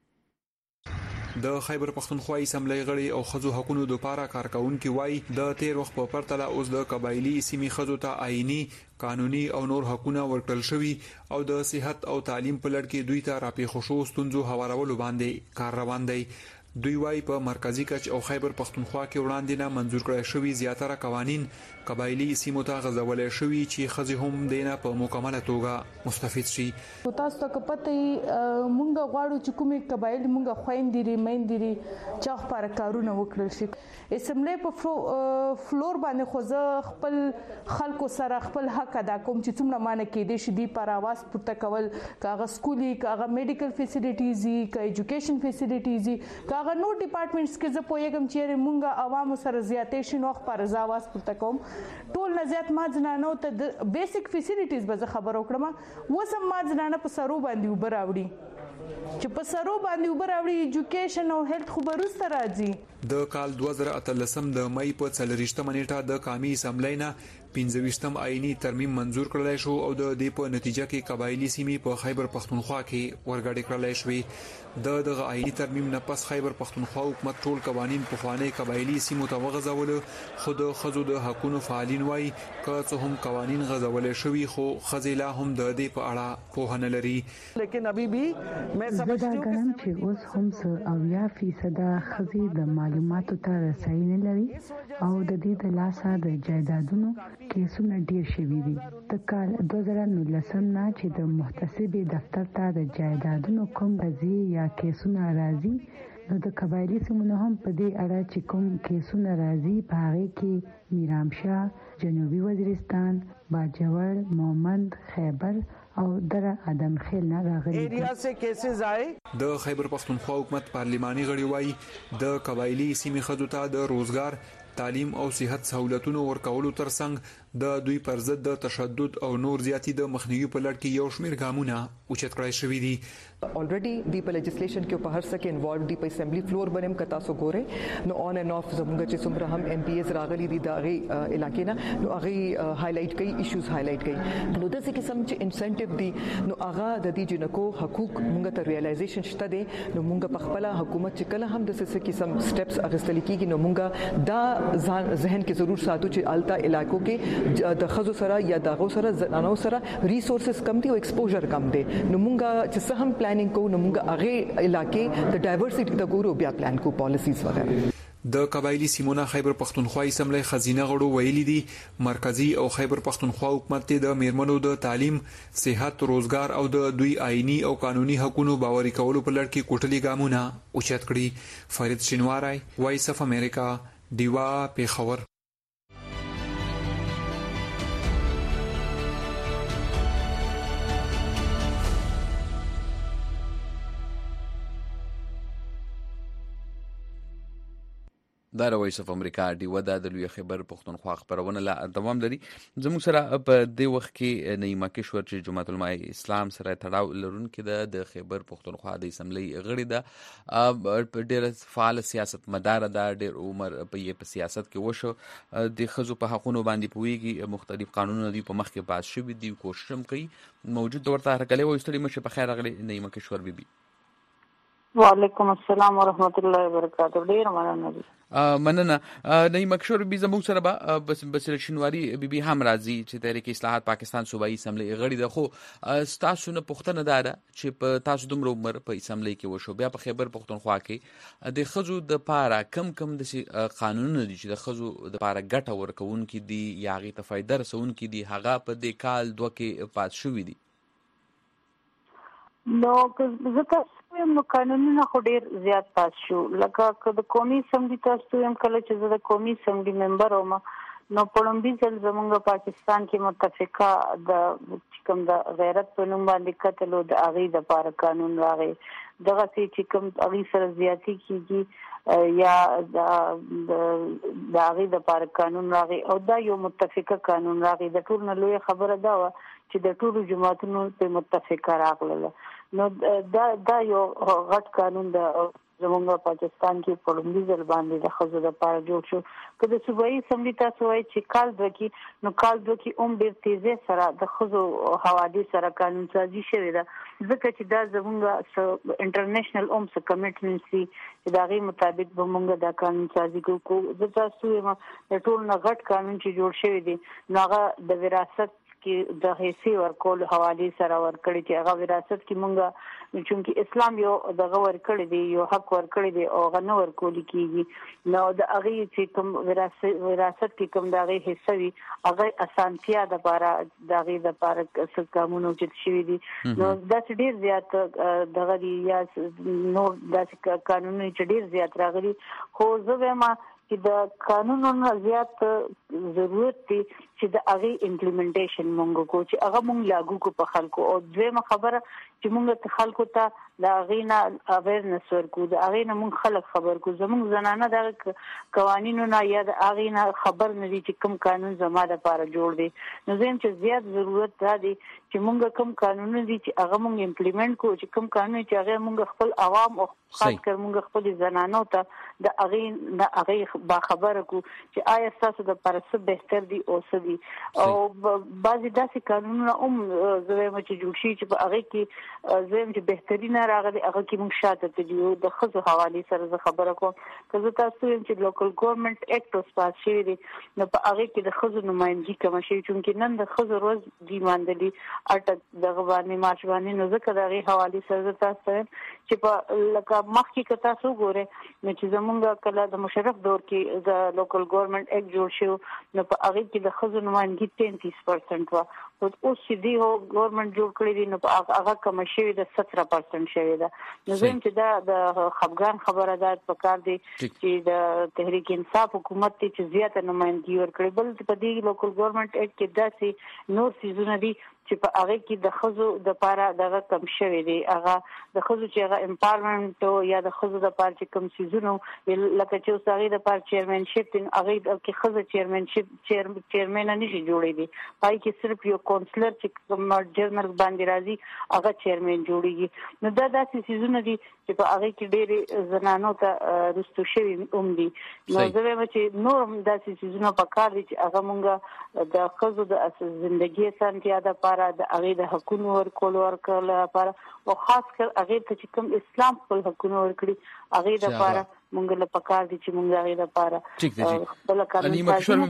د خیبر پښتونخوا اسمبلی غړي او خزو حقوقو لپاره کارکونکو وای د تیر وخت په پرتله اوس د قبایلی سیمې خزو ته آئینی قانوني او نور حقوقونه ورکړل شوي او د صحت او تعلیم په لړ کې دوی ته راپېښ شو ستونزو هوارولو باندې کار روان دی. دوی وای په مرکزی کچ او خیبر پښتونخوا کې وړاندې نه منزور کړی شوی زیاتره قوانین قبایلی سیمو ته غځولې شوی چې خزي هم دینه په مکمله توګه مستفید شي. تاسو ته پته مونږ غواړو چې کومې قبایل مونږ خويندې مېندې چې خپل کارونه وکړل شي. اسمبلی په فلور باندې خو زه خپل خلکو سره خپل حق ادا کوم چې څومره مانه کې دي شي په اواز پورته کول، کاغه سکولي کاغه میډیکل فیسیلیټیز کا ایجوکیشن فیسیلیټیز هغه نو ډپارټمنټس کې زه پوهیږم چې مونږه عوامو سره زیاتې شي نو خبر زاواز پورته کوم. ټول نه زیات ما ځنانو ته د بیسیک فیسیلیټیز به خبر وکړم، وسم ما ځنانه په سرو باندې وبر راوړي چې په سرو باندې وبر راوړي ایجوکیشن او هیلث خو بروسته راځي. د کال دوه زره اتلسم د مې په څلریشتمه نیټه د قومي اسمبلی نه پنځويشتم آئینی ترمیم منزور کړل شو او د دې په نتیجه کې قبایلی سیمې په خیبر پښتونخوا کې ورګړې کړل شوې. د دغه آئینی ترمیم نه پس خیبر پښتونخوا حکومت ټول قوانین په خواني قبایلی سیمو ته وغځول. خود خزو د حقوقو فعالین وای که څه هم قوانین غځول شوی خو خزیلا هم د دې په اړه په نه لري. لیکن ابي بي مې سمجھتی ہوں چې اوس هم څه او یا فیصد خزي د معلوماتو ته رسائی نه لري او د دې د لاسه د جایدادونو کیسونه ډیر شوي دي. د کال دوه زره نولسم نه چې د محتسب دفتر ته د جایدادونو کوم غزي یا کیسونه راځي نو د قبایلی سیمونو هم په دې اړه چې کوم کیسونه راځي په هغه کې میرامشاه، جنوبي وزیرستان، باجوړ، مومند، خیبر او در ادم خیل نه راغلي ایریا سے کیسز آئے. د خیبر پښتونخوا حکومت پارلیماني غړي وای د قبایلی سیمې خزو ته د روزګار، تعلیم او صحت سہولتونو ورکولو ترڅنګ د دوی پر ضد د تشدد او نور زیاتی د مخنیوي په لړ کې یو شمېر ګامونه اوچت کړای شوي دي. already دی په لیجسلیشن کې په هر څه کې انوالو دی په اسمبلی فلور باندې کتا سو ګوره نو اون اینڈ اف زموږ چې څومره هم ایم پی ایز راغلي دي دا غي علاقې نه نو هغه هایلایټ کوي ایشوز هایلایټ کوي نو د څه قسم چې انسنټیو دي نو هغه د دې جنکو حقوق موږ ته ریالایزیشن شته دي نو موږ په خپل حکومت چې کله هم د څه قسم سټیپس اخیستل کیږي نو موږ دا ذهن کې ضرور ساتو چې التا علاقو کې د خزو سره یا دغه سره زنانو سره ریسورسز کم دي او ایکسپوژر کم دي نو موږ چې څه هم پلانینګ کوو نو موږ هغه علاقې د ډایورسټي د ګورو بیا پلان کو پالیسیز وغیرہ. د قبایلی سیمونه خیبر پښتونخوا اسمبلی خزینه غړو ویلي دي مرکزی او خیبر پښتونخوا حکومت د میرمنو د تعلیم، صحت، روزګار او د دوی آئینی او قانوني حقوقو باوري کولو په لړ کې کوټلي ګامونه اوچت کړي. فرید شینواری، وایس اف امریکا، دیوا، پیښور. دا وایس اف امریکا ډیوه د لوی خیبر پښتونخوا خبرونه لا دوام لري. زموږ سره په دې وخت کې نعیمه کشور چې جماعت العلماء اسلام سره تړاو لرونکي ده د خیبر پښتونخوا د اسمبلی غړي ده، ډېر فعال سیاست مدار ده، ډېر عمر په په سیاست کې وشو، د ښځو په حقونو باندې پوهیږي، مختلف قانونونه دوی په مخ کې پاس شوي دي، کوشش هم کوي. موجود ورته هرکلی وایو. ستړي مشه په خیر راغلی نعیمه کشور بیبي. وعلیکم السلام ورحمت الله وبرکاته. ډیر مننه دي. مننه نعیمه کشور بیبي. زموږ سره به بس بصیرت شینواری بیبي هم راځي چې تحریک اصلاحات پاکستان صوبایي اسمبلی غړي ده. خو ستاسو نه پوښتنه دا ده چې په تاسو دومره عمر په اسمبلی کې وشو، بیا په خیبر پښتونخوا کې د ښځو د پاره کم کم د قانونونه دي چې د ښځو د پاره ګټه ورکوونکي دي یا هغې ته فایده رسوونکي دي، هغه په دې کال دوه کې پاس شوي دي؟ نو زه تاسو یم نو قانونونه خو ډیر زیات پاس شو. لکه که د قومي اسمبلی تاسو یم کله چې زه د قومي اسمبلی ممبر وم نو په لومړي ځل زموږ پاکستان کې متفقه د کوم د غیرت په نوم باندې قتل او د هغې دپاره قانون راغی. دغسې چې کوم هغې سره زیاتي کېږي یا د هغې دپاره قانون راغی او دا یو متفقه قانون راغی. د ټول نه لویه خبره دا وه چې د ټولو جماعتونو په متفقه راغله. نو دا دا یو غټ قانون د زموږ پاکستان کې په لومړي ځل باندې د ښځو لپاره جوړ شو. که د صوبایي اسمبلي تاسو وایي چې کال دوه کې نو کال دوه کې هم ډېر تیزۍ سره د ښځو حوالې سره قانون سازي شوې ده، ځکه چې دا زموږ انټرنیشنل هم څه کمیټمنټس دي چې د هغې مطابق به موږ دا قانون سازي کوو. زه تاسو یم د ټول نه غټ قانون چې جوړ شوی دی نو هغه د وراثت کې د حصې ورکولو حوالې سره ورکړي چې هغه وراثت کې مونږ چونکې اسلام یو دغه ورکړی دی، یو حق ورکړی دی او هغه نه ورکولی کېږي. نو د هغې چې کوم وراثت کې کوم د هغې حصه وي هغه اسانتیا دپاره د هغې دپاره څه قانون اوچت شوي دي. نو داسې ډېر زیات دغه دي یا نور داسې قانونونه چې ډېر زیات راغلي. خو زه وایم چې د قانونونو زیات ضرورت دی چې د هغې امپلیمنټیشن مونږ کو چې هغه مونږ لاګو کو په خلکو. او دویمه خبره چې مونږ ته خلکو ته د هغې نه اویرنس ورکو، د هغې نه مونږ خلک خبر کو. زمونږ زنانه دغه قوانینو نه یا د هغې نه خبر نه دي چې کوم قانون زما دپاره جوړ دی. نو زه یم چې زیات ضرورت دا دی چې مونږ کوم قانونونه دي چې هغه مونږ امپلیمنټ کو، چې کوم قانون چې هغه مونږ خپل عوام او خاص کر مونږ خپل زنانو ته د هغې نه هغې باخبره کو چې آیا ستاسو دپاره څه بهتر دي او څه دي. او بعضې داسې قانونونه هم زه وایم چې جوړ شي چې په هغې کې زه یم چې بهترینه راغلې، هغه کې موږ شاته تللي یو. د ښځو حوالې سره زه خبره کوم که زه تاسو یم چې لوکل ګورنمنټ ایکټ اوس پاس شوی دی نو په هغې کې د ښځو نمایندګي کمه شوي، چونکې نن د ښځو ورځ دي ماندلي اټک دغه باندې مارچ باندې. نو ځکه د هغې حوالې سره زه تاسو ته یم چې په لکه مخکې که تاسو وګورئ نو چې زمونږ کله د مشرف دور کې د لوکل ګورنمنټ ایکټ جوړ شو نو په هغې کې د ښځو نمایندګي تینتیس پرسنټ وه. اوس چې دی ګورنمنټ جوړ کړی دی نو په هغه کمه شوې ده، ستره پرسنټ شوې ده. نو زه یم چې دا د خفګان خبره ده پکار دی چې د تحریک انصاف حکومت دی چې زیاته نمایندګي ورکړي. بل په دې لوکل ګورنمنټ ایکټ کې داسې نور څیزونه دي چې په هغې کې د ښځو دپاره دغه کم شوی دی. هغه د ښځو چې هغه امپاورمنټ یا د ښځو دپاره چې کوم څیزونه لکه چې اوس هغې دپاره چیرمنشپ دی، هغې کې ښځه چیرمنشپ چیرمینه نشي جوړېدی. په هغې کې صرف یو کونسلر چې کوم جرنل باندې راځي هغه چیرمین جوړېږي. نو دا داسې څیزونه دي چې په هغې کې ډېرې زنانو ته رستو شوي هم دي. نو زه وایم چې نور هم داسې څیزونه پکار دي چې هغه مونږ د ښځو د زندګي اسانتیا دپاره د هغې د حقونو ورکولو ورکولو لپاره او خاص کر هغې ته چې کوم اسلام خپل حقونه ورکړي هغې دپاره مونږ له پکار دي چې مونږ هغې دپاره خپله قانون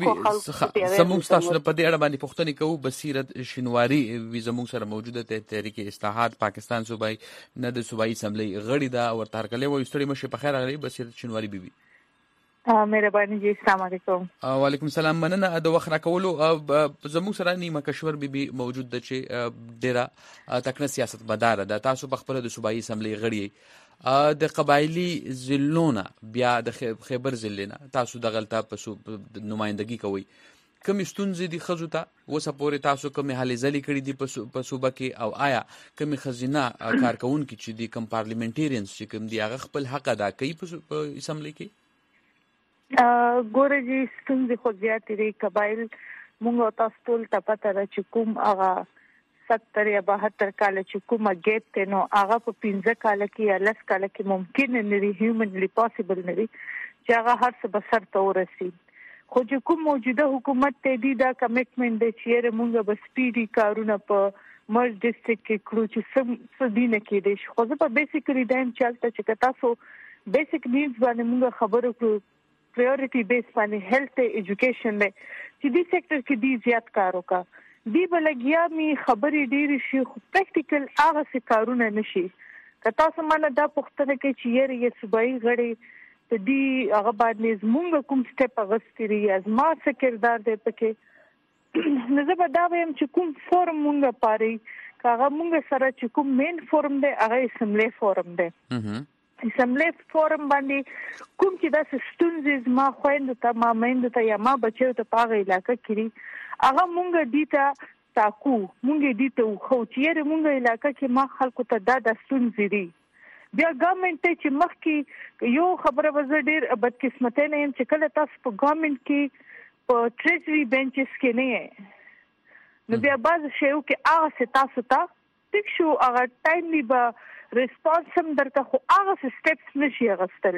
زموږ ستاسو په دې اړه باندې پوښتنې کوو. بصیرت شینواري وي زموږ سره موجوده ده، تحریک اصلاحات پاکستان صوبایي نه د صوبایي اسمبلی غړي ده. ورته هرکلی وایو. ستړي مه شئ، په خیر راغلئ بصیرت شینواري بیبي. مهرباني جی، السلام علیکم. وعلیکم السلام. مننه د وخت راکولو. زموږ سره نیمه کشور بیبي موجود ده چې ډېره تکنه سیاست مداره ده. تاسو په خپله د صوبایي اسمبلی غړي د قبایلي ضلعونو بیا د خیبر ضلع نه تاسو دغلته په نمایندګي کوئ. کومې ستونزې دي ښځو ته اوسه پورې تاسو کومې هلې ځلې کړي دي په صوبه کې، او آیا کومې ښځینه کارکوونکي چې دي کوم پارلیمنټیرینز چې کوم دي هغه خپل حق ادا کوي په اسمبلی کې؟ ګوره جی ستونزې خو زیاتې دي. قبایل موږ تاسو ټول ته پته ده چې کوم هغه ستر یا بهتر کال چې کومه ګیپ ته نو هغه په پنځه کال کې یا لس کال کې ممکن نه لري، هیومنلی پاسبل نه لري چې هغه هر څه بسر ته ورسي. خو چې کوم موجوده حکومت ته دی دا کمیټمنټ دی چې موږ به سپیډي کارونه په مرز ډیسټریکټ کې کړو چې سم سدینه کې دي. خو زه په بیسیکلی دایم چلته چې تاسو بیسیک نیډز باندې موږ خبرو کړو، پرایورټي بیس باندې هیلث ایجوکیشن دی چې دې سېکټر کې دی زیات کار وکړه. دی بلګیا می خبرې ډېری شي خو پریکټیکل هغه څه کارونه نشي. که تاسو مانه دا پوښتنه کوي چې یې یې صوبایي غړي ته دی هغه باندې زموږ کوم سټپ اغستري از ما څه کردار دی پکې نو زه به دا وایم چې کوم فورم مونږه پاري هغه مونږ سره چې کوم مین فورم دی هغه اسمبلی فورم دی. اسمبلی فورم باندې کوم چې د ستونزې ما خويند ته ما مند ته یا ما بچو ته پاغه علاقې کړي هغه مونږ دي ته تاکو مونږ دي ته خو چې مونږ علاقې کې ما خلکو ته دا د ستونزې دي. بیا ګورنمنت ته چې مخکې یو خبره وزه ډېر بدقسمته نه يم چې کله تاسو په ګورنمنت کې په ټریجري بنچز کې نه یې نو بیا باز شیو کې هغه څه تاسو ته ټیک شو هغه ټایملی به ریسپانس هم درته خو هغه سټیپس نشي غستل.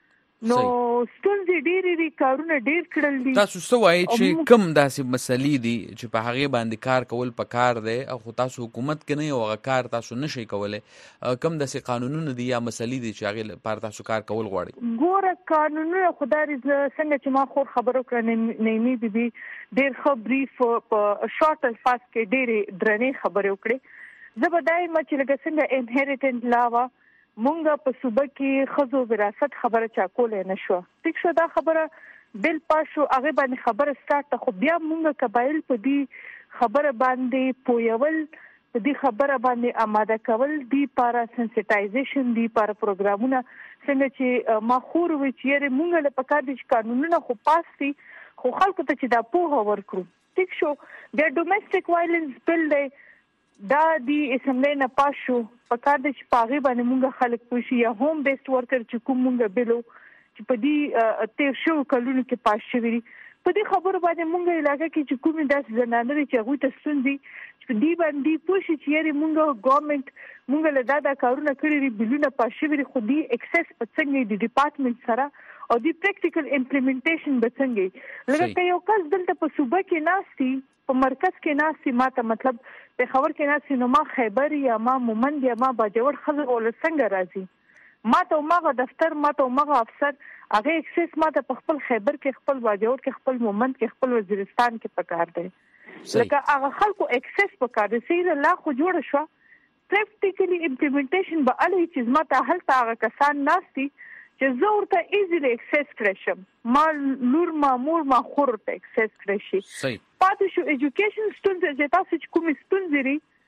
نو ستونزې ډېرې دي، کارونه ډېر کړل دي. تاسو څه وایي چې کوم داسې مسلې دي چې په هغه باندې کار کول پکار دی او خو تاسو حکومت کې نه یو هغه کار تاسو نشئ کولای؟ کوم داسې قانونونه دي یا مسلې دي چې هغه لپاره تاسو کار کول غواړئ؟ ګوره قانونونه خدای دې څنګه چې ما خو خبرو کړې نیمه دي ډېر ښه بریف په شارټ الفاظ کې ډېرې درنې خبرې وکړې. زه به دایم چې لکه څنګه انهریټنټ لا مونږه په صوبه کې خزو وراثت خبره چا کولای نشو. ټیک شو دا خبره بل پاشو هغه باندې خبره سٹارټ خو بیا مونږه قبایل په دې خبره باندې پویول په دې خبره باندې آماده کول دی لپاره سنسټایزیشن دی لپاره پروګرامونه څنګه چې ما خور وی چې مونږ له پکار دي قانونونه خو پاس دي خو خلکو ته چې دا پوهه ورکړو. ټیک شو د ډومېسټک وایلنس بل دی دا دی اسمبلی نه پاشو پکار دي چې پاغي باندې مونږ خلک پوښي یا هوم بیسډ ورکر چې کوم مونږ بلو چې په دې تیر شو کلونو کې پاش شوی په دې خبرو باندې مونږ علاقې کې چې کوم داسې زنانه لري چې هغه ته ستوندي چې دې باندې پوښي چې مونږ ګورنمنت مونږ له دا دا کارونه کړی بلونه پاش شوی خو دې اکسس په څنګه دی ډپارټمنټ سره او دې پریکټیکل امپلیمنټیشن به څنګه لکه یو کس دلته په صوبه کې ناشتي په مرکز کې ناشتي ماته مطلب په خبر کې ناشتي نو ما خیبر یا ما مومند یا ما باجوړ خزر ول څنګه راځي ما ته ماغه دفتر ما ته ماغه افسر هغه اکسس ما ته خپل خیبر کې خپل باجوړ کې خپل مومند کې خپل وزیرستان کې پکار دی لکه هغه خلکو اکسس پکار دی سیده لا خو جوړ شو پریکټیکلی امپلیمنټیشن به علي چې ما ته هلته هغه کسان ناشتي چې زه ورته ایزیلی اکسس کړم ما لور مامور ما خور ته اکسس کړی شي پاتې شو ایجوکیشن ستونزې چې تاسو چې کوم ستونزې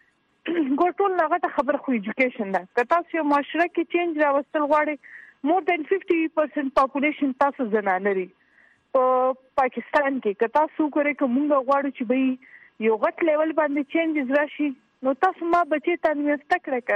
لري ګورټول هغه ته خبر خو ایجوکیشن ده که تاسو یو معاشره کې چینج راوستل غواړئ مور دین ففټي پرسنټ پاپولیشن تاسو زنانه لري په پاکستان کې که تاسو ګورئ که موږ غواړو چې به یو غټ لیول باندې چینجز راشي نو تاسو ما بچی ته انویسټ کړئ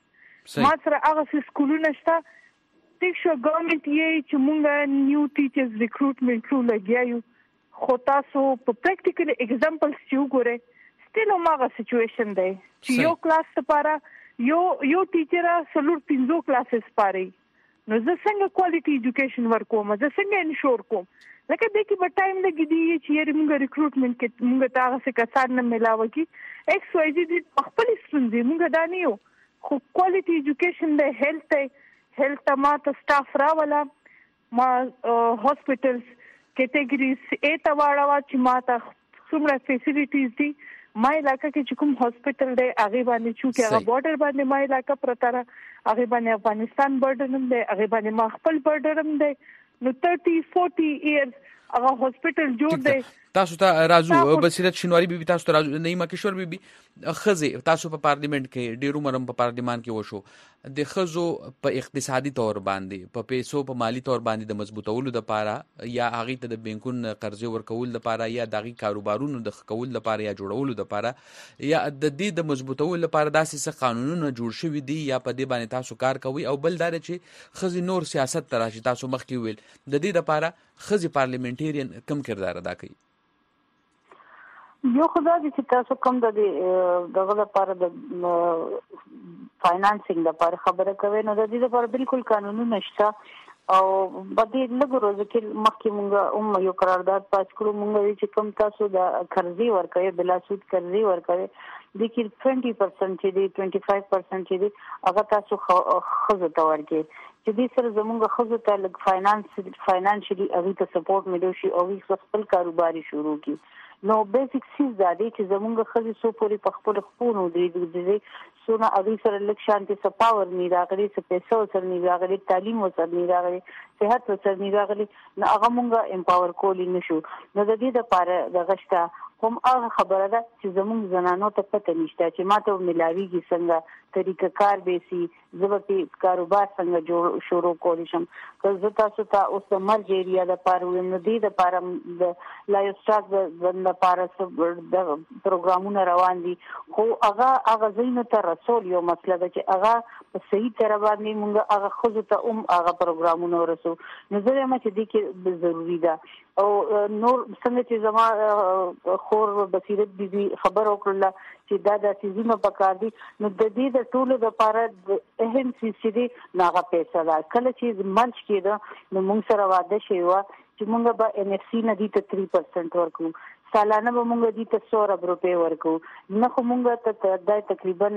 کنه ما سره هغه سکولونه شته ټیک شو ګورنمنت یې چې مونږه نیو ټیچرز ریکروټمنټ ټرو لګیایو خو تاسو په پریکټیکل اگزامپلز چې وګورئ سټیل هماغه سچويشن دی چې یو کلاس لپاره یو یو ټیچر سلور پنځو کلاسز پاره نو زه څنګه کوالټي ایجوکیشن ورکوم زه څنګه انشور کوم لکه د کې په ټایم لګی دی چې موږ ریکروټمنټ کې موږ تاسو څخه کسان نه ملاوي کی ایکس واي زی د خپل ستونزې موږ دا نه یو خو کوالټي ایجوکیشن د هیلث هیلث ما ته سټاف راولا ما هاسپټلز کیټګریز ایټ واړه چې ما ته څومره فیسیلیټیز دي ما علاقه کې چې کوم هاسپټل دی هغه باندې چې هغه بارډر باندې ما علاقه پرته هغه باندې افغانستان بارډر هم دی هغه باندې ما خپل بارډر هم دی نو thirty forty ایئرز هغه هاسپټل جوړ دی تاسو ته راځو بصیرت شینواری بیبي تاسو ته راځو نعیمه کشور بیبي خزه تاسو په پارلیمنت کې ډیرو مرم په پارلیمان کې وشو د خزو په اقتصادي تور باندې په پیسو په مالی تور باندې د مضبوطولو د پاره یا هغه ته د بانکونو قرضې ورکول د پاره یا د کاروبارونو د خکول د پاره یا جوړولو د پاره یا د دې د مضبوطولو لپاره داسې قانونونه جوړ شوي دي یا په دې باندې تاسو کار کوي او بل دا چې خزي نور سیاست تراشي تاسو مخکې ویل د دې لپاره خزي پارلیمنټریان کم کردار ادا کوي یو خدای دې چې تاسو کوم د دغه لپاره د فاینانسینګ لپاره خبره کوي نو د دې لپاره بالکل قانونونه شته او بده لږ ورځې کې مخکې مونږ هم یو قرارداد پاس کړو مونږ چې کوم تاسو د قرضې ورکوي بلا سود قرضې ورکوي د کې بیس پرسنټ چې دی پنځه پنځه پرسنټ چې دی هغه تاسو خزو ته ورکوي چې دې سره زمونږ خزو ته لږ فاینانس فاینانشلی هغه ته سپورټ ملو شي او خپل کاروباري شروع کړي نو بیسیک سیز دا دی چې زمونږ خزي سو پوری په خپل خپونو دی د سونه اړي سره لک شانتي سپاور نه راغلي څه پیسې سره نه راغلي تعلیم سره نه راغلي صحت سره نه راغلي نو هغه مونږه امپاور کولی نشو نو د دې لپاره د غشتا کوم هغه خبره ده چې زمونږ زنانو ته پته نشته چې ماته ملاویږي څنګه طریقه کار به سي زبرتي کاروبار څنګه جوړ شروع کولی شم که زه تاسو ته اوس د مرج ایریا د پاره ویم نو دې د پاره د لایف سټاک د لپاره د پروګرامونه روان دي خو هغه هغه زینو ته رسول یو مسله ده چې هغه په صحیح طرح باندې موږ هغه خو ته هم هغه پروګرامونه ورسو نو زه هم چې دې کې ضروری ده او نور څنګه چې زما خور بصیرت بیبي خبر وکړه چې دا د سيزونو په کار دي نو د دې د ټولو لپاره اهم څه دي ناغه پیسې ده کله چې منځ کې نو موږ سره واده شوی و چې موږ به ان اف سي نه دي ته تین پرسنټ ورکو سالانه به موږ دي ته سو روپے ورکو نه خو موږ ته د تقریبا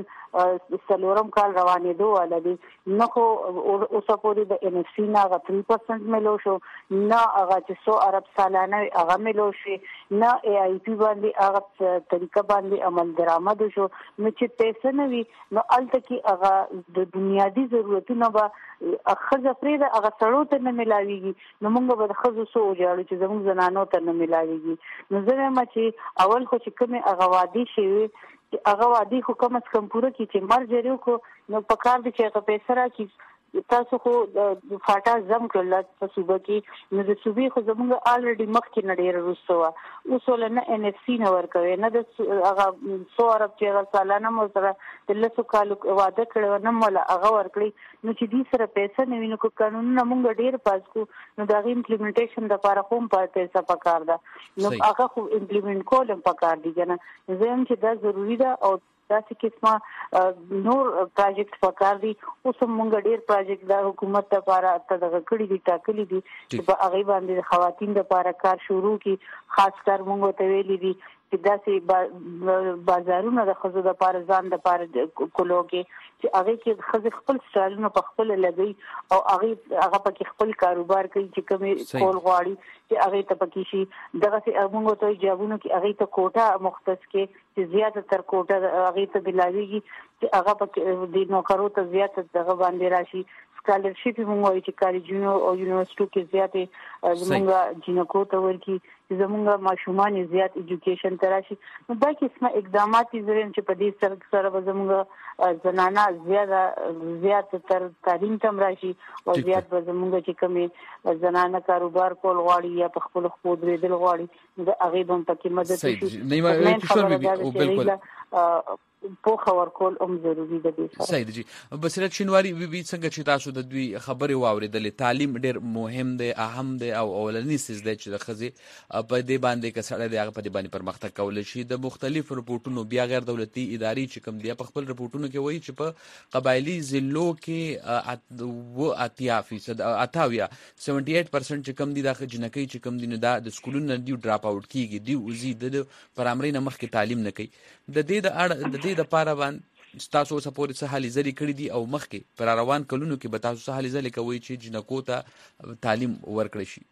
سلورم کال روانې دوه ولدي نه خو اوسه پورې د ان اف سي نه غو تین پرسنټ ملو شو نه هغه چې سو عرب سالانه هغه ملو شي نه ای آی پی باندې هغه طریقه باندې عمل درآمد شو نو چې پیسې نه وي نو الته کې هغه د بنیادی ضرورتونه به خزه پرې هغه سړو ته نه ملاويږي نو موږ به خزو سو جوړو چې زموږ زنانو ته نه ملاويږي نو زه ما چې اول خو چې کومه اغوادي شي چې اغوادي خو کوم څه کم پوره کی چې مرجریو کو نو په کار دي چې هغه پیسې راکې تاسو خو د فاټا زم کړل په صوبه کې نو د صوبې خو زموږ الریډي مخکې نډیر روسو اوس ولنه ان اف سی نه ورکوي نه د هغه سو عرب چې هغه سالانه مو سره د لسو کالو واده کړو نه مولا هغه ورکړي نو چې دې سره پیسې نه وینو کو قانونونه موږ ډیر پاس کو نو دا غي امپلیمنټیشن د لپاره کوم پیسې پکار ده نو هغه خو امپلیمنټ کول پکار دي کنه زم چې دا ضروری ده او داسې قسمه نور پروجیکټ پکار دي اوس موږ ډیر پروجیکټ د حکومت لپاره تدغه کړی دي ټاکلي دي چې په هغه باندې خواتین لپاره کار شروع کی خاص کار موږ ته ویلي دي چې داسې بازارونه د خزو د لپاره ځان د لپاره کولو کې چې هغه کې خزو خپل سټایلونه په خپل لګي او هغه هغه په خپل کاروبار کوي چې کومي کول غواړي چې هغه ته پکې شي دغه سي موږ ته جوابونه کې هغه ته کوټه مختص کې چې زیاته تر کوټه هغه ته بلاویږي چې هغه په د نوکرو ته زیاته دغه باندې راشي سکالرشپ موږ وایي چې کالجونو او یونیورسيټو کې زیاته زموږ جنکو ته ورکی زموږ ماشومان زیات ایجوکیشن تراشي نو دا کیسه اقدامات زرین چې په دې سره سره زموږ زنانه زیاده زیات تر تعلیم تم راشي او زیات به زموږ چې کومي زنانه کاروبار کول غواړي یا په خپل خپل درېدل غواړي د هغه هم پکې مدد شي نیمه کشور بیبي بالکل په خبر کول هم ضروری ده دي صحیح دي بصیرت شینواری بیبي څنګه چې تاسو د دوی خبري واوریدلې تعلیم ډېر مهم دی اهم دی او اولنی سیس دی چې د خزي په دې باندې کسړه دی هغه په دې باندې پرمختګ کول شي د مختلف رپورټونو بیا غیر دولتي ادارې چې کوم دی په خپل رپورټونو کې وایي چې په قبایلی ضلعو کې و اتیا فیصد اتاویا سیونټي ایټ پرسنټ چې کوم دي د جنکۍ چې کوم دي نو دا د سکولونو دی ډراپ اوټ کیږي دی وزي د پرامري نه مخکې تعلیم نه کوي د دې د اړه د دې د پاره باندې تاسو اوس پورې څه حالي زری کړی دي او مخکې پر روان کلونو کې به تاسو څه حالي زری کوي چې جنکو ته تعلیم ورکړي شي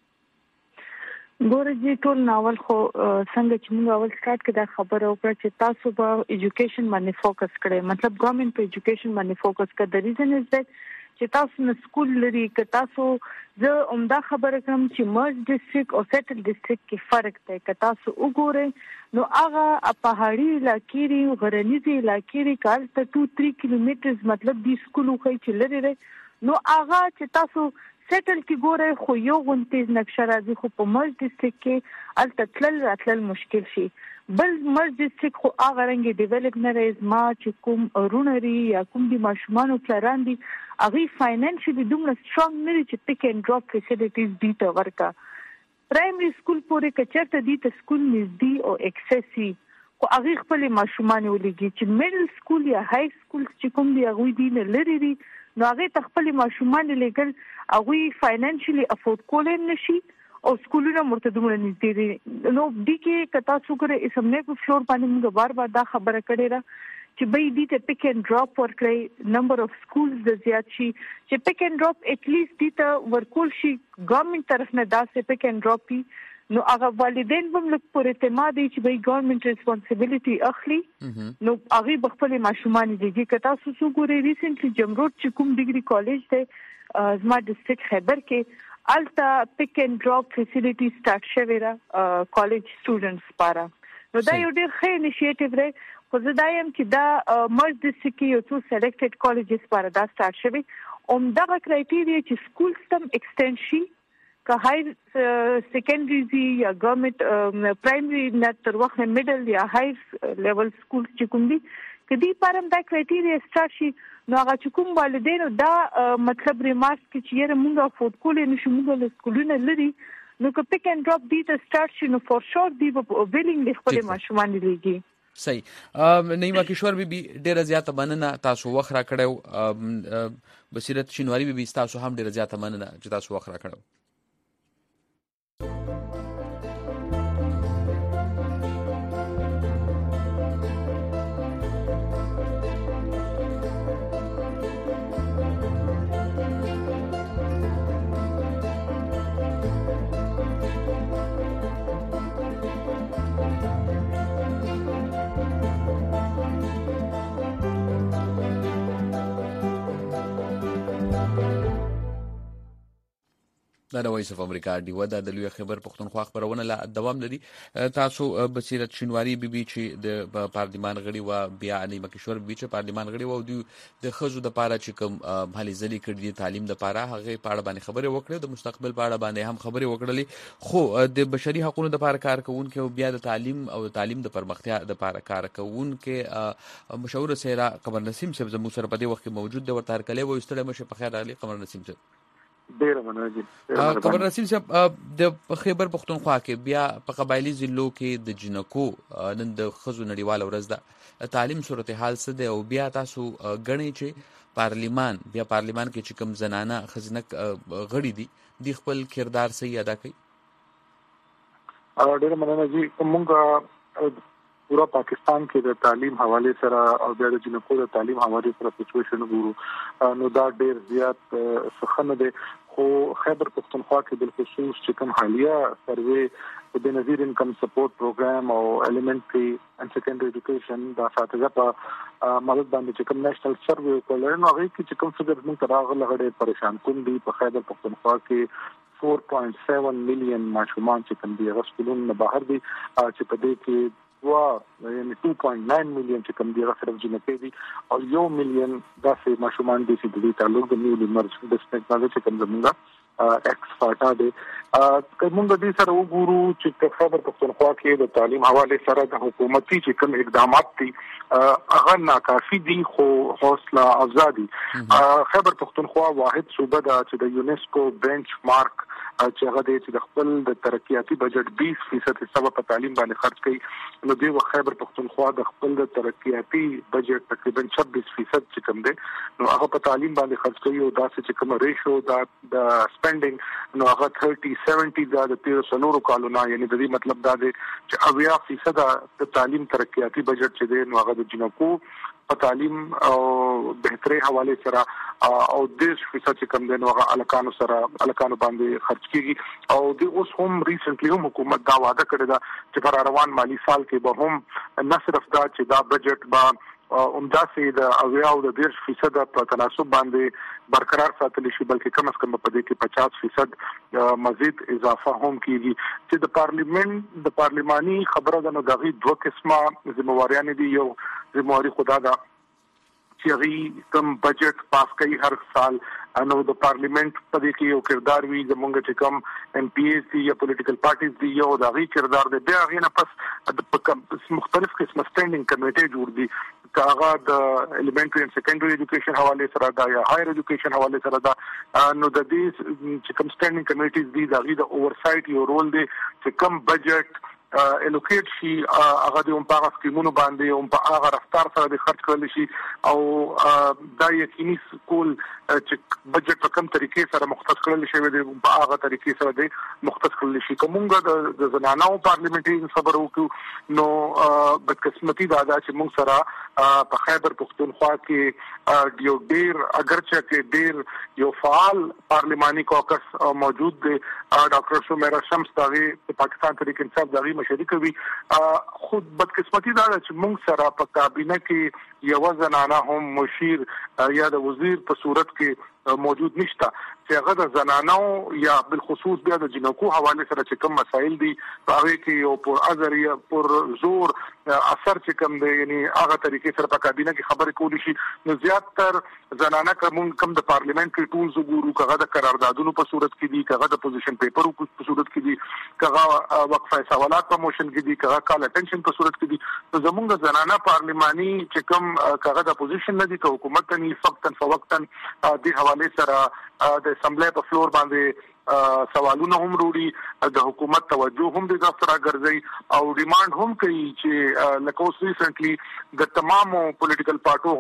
ګورځي ټول ناول خو څنګه چې موږ اول سٹارټ کې دا خبره وکړه چې تاسو به ایجوکیشن باندې فوکس کړئ مطلب ګورنمنت په ایجوکیشن باندې فوکس کړئ د ریزن از دیٹ چې تاسو نه سکول لري که تاسو زه عمده خبره کوم چې مرز ډیسټریکټ او سیټل ډیسټریکټ کې فرق دی که تاسو وګورئ نو هغه پهاړي علاقې لري غرنیزي علاقې لري کال ته دوه درې کیلومترز مطلب دی سکول خو چې لري نو هغه چې تاسو سیټل کې ګورئ خو یو غونټیز نقشه راځي خو په مرز ډیسټریکټ کې الته تلل راتلل مشکل شي بل مرز ډیسټریکټ خو هغه رنګ ډیولپ نه راځي ما چې کوم رونري یا کوم دي ماشومان پلان دي هغه فاینانشلی دومره سترونګ نه دي چې پک اینڈ ډراپ فیسیلیټیز دي ته ورکا پرایمري سکول پورې کچرته دي ته سکول نږدې او اکسسي خو هغه خپل ماشومان ولګي چې میډل سکول یا های سکول چې کوم دی هغه دي نه لري دي نو هغه تخپل ماشومان لګل هغه فاینانشلی افورد کولای نشي او سکولونه مرته دومره نږدې دي نو دي کې کتا څوګره اسمنه په فلور باندې موږ بار بار دا خبره کړې را چې به دې ته پک اینڈ ډراپ ورکړي نمبر اف سکولز د زیات شي چې پک اینڈ ډراپ اټ لیست دې ته ورکول شي ګورنمنت طرف نه داسې پک اینڈ ډراپ پی نو هغه والدین هم لږ پر اعتماد دي چې به ګورنمنت ریسپانسیبিলিټي اخلي نو هغه بخپل ماشومان دي کتا څو ګوري ریسنټلی جمروت چې کوم ډیګري کالج ته زما ډیسټریکټ خیبر کې التا پک اینڈ ډراپ فیسیلیټي سٹارټ شوی را کالج سټوډنټس لپاره نو دا یو ډېر ښه انیشیټیو دی خو زه دا یم چې دا مرز ډیسټریکټ کې یو څو سلیکټډ کالجز لپاره دا سٹارټ شوی همدغه کرایټیریا چې سکول سم ایکسټینډ شي که های سیکنډري یا ګورنمنت پرایمري نه تر وخت میډل یا های لیول سکول چې کوم دي کدي پرم دا کرایټیریا سٹارټ شي نو هغه چې کوم والدینو دا مطلب ریمارک کې چې یې موږ افورد کولای نشو موږ له سکولونو لري نو که پک اینڈ ډراپ دی ته سٹارټ شي نو فور شور دی په ویلینګ خپل ماشومان لري صحیح نیما کشور بي بي ډیره زیاته مننه تاسو وخت را کړو بصیرت شینواری بي بي تاسو هم ډیره زیاته مننه چې تاسو وخت را کړو دا د وایس اف امریکا دی ودا د لوی خبر پښتونخوا خبرونه لا دوام لري تاسو بصیرت شینواری بي بي چې د پارلمان غړي و بیا نیمه کشور بي چې پارلمان غړي و د خزو د پاره چې کوم هلي ځلې کړي تعلیم د پاره هغه پاړه باندې خبره وکړه د مستقبل پاړه باندې هم خبره وکړلې خو د بشري حقوقو د پاره کار کوونکې او بیا د تعلیم او تعلیم د پرمختیا د پاره کار کوونکې مشهور سیرا قمر نسیم صاحب زموږ سره په دې وخت کې موجود دی ورته کله و استړی مشه په خیر علي قمر نسیم صاحب ډیر مناجي قمر نسیم صاحب د خیبر پختونخوا کې بیا په قبایلی ضلعو کې د جنکو نن د خزو نړیوال ورځ ده تعلیم صورتحال څه ده او بیا تاسو غنی چې پارلیمان بیا پارلیمان کې چې کوم زنانه خزنک غړي دي د خپل کردار صحیح ادا کوي ډیر مناجي کومه پورا پاکستان کې د تعلیم حواله سره او د جنکو د تعلیم حواله سره سچويشن ګورو نو دا ډیر زیات سخنه ده خو خیبر پختونخوا کې بل خصوص چې کوم حالیه سروې د نظیر انکم سپورټ پروګرام او الیمنټري اند سیکنډري ایجوکیشن دا ساتګه په مدد باندې چې کوم نېشنل سروې کولای نو هغه کې چې کوم څه د موږ تراغله غړي پریشان کوم دي په خیبر پختونخوا کې four point seven million ماشومان چې کوم دي هغه سکولونو بهر دي چې په دې کې وا یعنی two point nine million چې کوم دی راځي جنکې دي او یو میلیون داسې ماشومان دي چې د تعلق د نیو لمرز د سپیکټ چې کوم زمونږه ایکس فاټا دي کوم د دې سره وګورو چې خبر پښتونخوا کې د تعلیم حواله سره د حکومتي چې کوم اقدامات دي هغه ناکافي دي خو حوصله افزا دي خبر پښتونخوا واحد صوبه ده چې د یونیسکو بنچ مارک چې هغه د خپل د ترقیاتي بجټ twenty percent حصہ په تعلیم باندې خرج کړي نو دی خیبر پختونخوا د خپل د ترقیاتي بجټ تقریبا twenty-six percent چې کوم دی نو هغه په تعلیم باندې خرج کوي او دا چې کوم ریشو دا د سپینډینګ نو هغه thirty seventy دا د تیر سلورو کالونه یعنی د دې مطلب دا دی چې eighty percent د تعلیم ترقیاتي بجټ چې دی نو هغه د جنکو په تعلیم او بهتري حواله سره او دیش فیصد چې کوم دی نو هغه الکانو سره الکانو باندې خرج کیږي او د اوس هم ریسنټلی هم حکومت دا وعده کړی دا چې پر روان مالی سال کې به هم نه صرف دا چې دا بجټ با عمده سي د اویا او د ډیر فیصد په تناسب باندې برقرار ساتل شي بلکې کم از کم په دې کې پچاس فیصد مزید اضافه هم کیږي چې د پارلیمنت د پارلماني خبره د نو دغه دوه قسمه ذمہواریاں دي یو ذمہواری خدا دا چې غي کم بجټ پاس کوي هر سال انو د پارلیمنت په دې کې یو کردار وی زمونږ چې کم ایم پی ایز دي یا پولیټیکل پارټیز دي یو د غي کردار دی بیا غي نه پس مختلف قسم سټینډینګ کمیټې جوړ دي کاغه د ایلیمنټری اینڈ سیکنډري ایجوکیشن حواله سره دا یا هایر ایجوکیشن حواله سره دا نو د دې چې کم سټینډینګ کمیټیز دي دا غي د اوورسایت یو رول دی چې کم بجټ الوکیټ شي هغه د هم په سکیمونو باندې هم په هغه رفتار سره د خرج کول شي او دا یقیني کول چې بجټ په کوم طریقې سره مختص کړل شي د په هغه طریقې سره د مختص کړل شي کومګه د زنانو پارلیمنټري خبرو کو نو بدقسمتي دا دا چې موږ سره په خیبر پختونخوا کې یو ډیر اگرچه کې ډیر یو فعال پارلماني کوکس موجود دی ډاکټر سمیرا شمس داغي پاکستان تحریک انصاف داغي مشري کوي خود بدقسمتي دا چې موږ سره په کابینه کې یو زنانه هم مشیر یا د وزیر په صورت کې موجود نشته چې هغه د زنانو یا بالخصوص بیا د جنکو حواله سره چې کوم مسائل دي هغه کې یو پر اثر یا پر زور اثر چې کوم دی یعنی هغه طریقې سره په کابینه کې خبرې کول شي نو زیاتره زنانه کوم کم د پارلیمنټري ټولز وګورو کغه د قراردادونو په صورت کې دي کغه د پوزیشن پیپرو په صورت کې دي کغه وقفه سوالات په موشن کې دي کغه کال اټینشن په صورت کې دي نو زمونږ زنانه پارلماني چې کوم کغه د پوزیشن نه دي که حکومت نه فقطن فوقتن د حواله سره د اسمبلی په فلور باندې سوالونه هم وروړي د حکومت توجه هم د دفتر راګرځي او ډیماند هم کوي چې لکه اوس ریسنټلی د تمامو پولیټیکل پارټو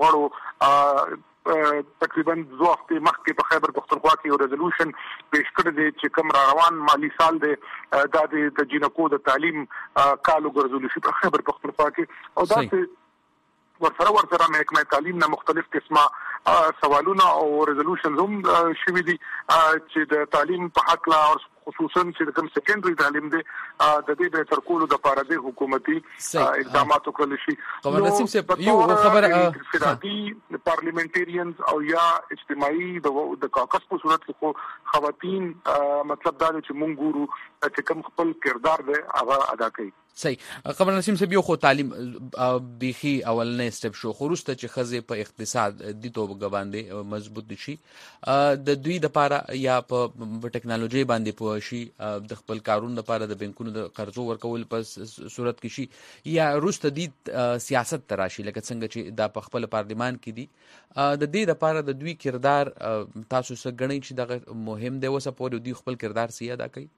غړو تقریبا دوه هفته مخکې په خیبر پختونخوا کې یو ریزولوشن پیش کړی دی چې کوم را روان مالی سال دی دا د جنکو د تعلیم کالو ګرځول شي په خیبر پختونخوا کې او دا ورسره ورسره محکمه تعلیم نه مختلف قسمه سوالونه او ریزولوشنز هم شوي دي چې د تعلیم په حق لا او خصوصا چې کوم سیکنډري تعلیم دی د دې به تر کولو د پاره د حکومتي اقدامات وکړل شي خبر نصیب سے یو خبر فدادي پارلیمنټریانز او یا اجتماعي د کاکس په صورت کې خو خواتین مطلب دا چې مونږ ګورو چې کوم خپل کردار دی هغه ادا کوي صحیح خبر نسیم سے یو خو تعلیم بيخي اولنې سټپ شو خروسته چې خزه په اقتصاد دي توګه باندې مضبوط شي د دوی د پاره یا په ټکنالوژي باندې په شي د خپل کارونو لپاره د بانکونو د قرضو ورکول په صورت کې شي یا روسته دي سیاست تراشي لکه څنګه چې د خپل پارلمان کې دي د دې لپاره د دوی کردار تاسو سره غنئ چې د مهم دی وسه په دوی خپل کردار سي ادا کوي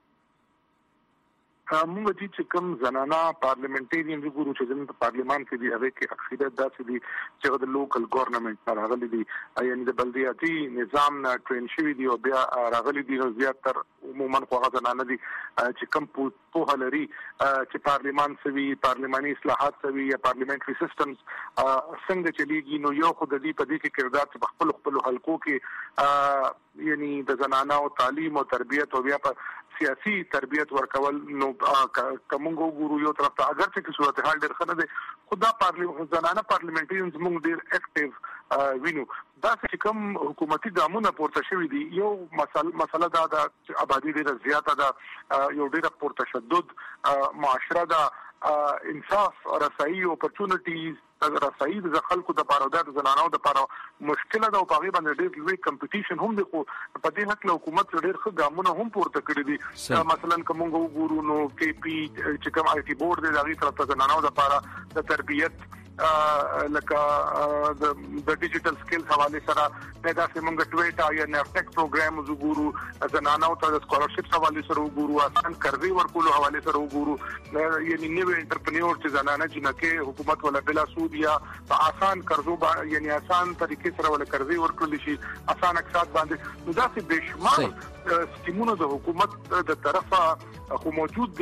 موږ چې کوم زنانه پارلیمنټریان وګورو چې زموږ په پارلیمان کې دی هغه کې اکثریت داسې دي چې د لوکل ګورنمنت پر راغلي دي یعنی د بلدیاتي نظام نه ټرین شوی دی او بیا راغلي دي نو زیاتره عموما خو هغه زنانه دي چې کوم په لري چې پارلیمان سوي پارلماني اصلاحات سوي یا پارلیمنټري سیستمز څنګه چلیږي نو یو خو د دې په دې کې کردار چې خپل خپل حلقو کې یعنی د زنانه او تعلیم او تربیت او بیا په سیاسي تربیت ورکول نو کومو ګورو یو طرف ته اگر چې صورتحال ډېر خنه ده خدا پارلیمنت زنانه پارلیمنټریانز موږ ډېر اکټیو وینو دا چې کوم حکومتي ګامونه پورته شوی دي یو مسله مسله دا ده چې آبادی ډېره زیاته ده یو ډېر پورته تشدد معاشره ده انصاف رسایي او اپورچونټیز رسایي د خلکو د پاره د زنانو د پاره مشکله ده او په غیبه ډېر لوی کمپټیشن هم دی خو په دې حق له حکومت ډېر ښه ګامونه هم پورته کړی دي مثلا کوم وګورو نو کې پی چې کوم آی ټي بورډ دی دغه طرف ته زنانو د پاره د تربیت لکه د ډیجیټل سکلز حواله سره پیدا سیمونګ ټویټا یا نفټک پروګرام وګورو زنانو ته د سکالرشپ حواله سره وګورو آسان قرضې ورکول حواله سره وګورو یعنی نیو انټرپرینور چې زنانه جنکه حکومت ولا بلا سود یا په آسان قرضو یعنی آسان طریقې سره ولا قرضې ورکول شي آسان اقتصاد باندې نو دا چې بشمار سکیمونه د حکومت د طرفه خو موجود دي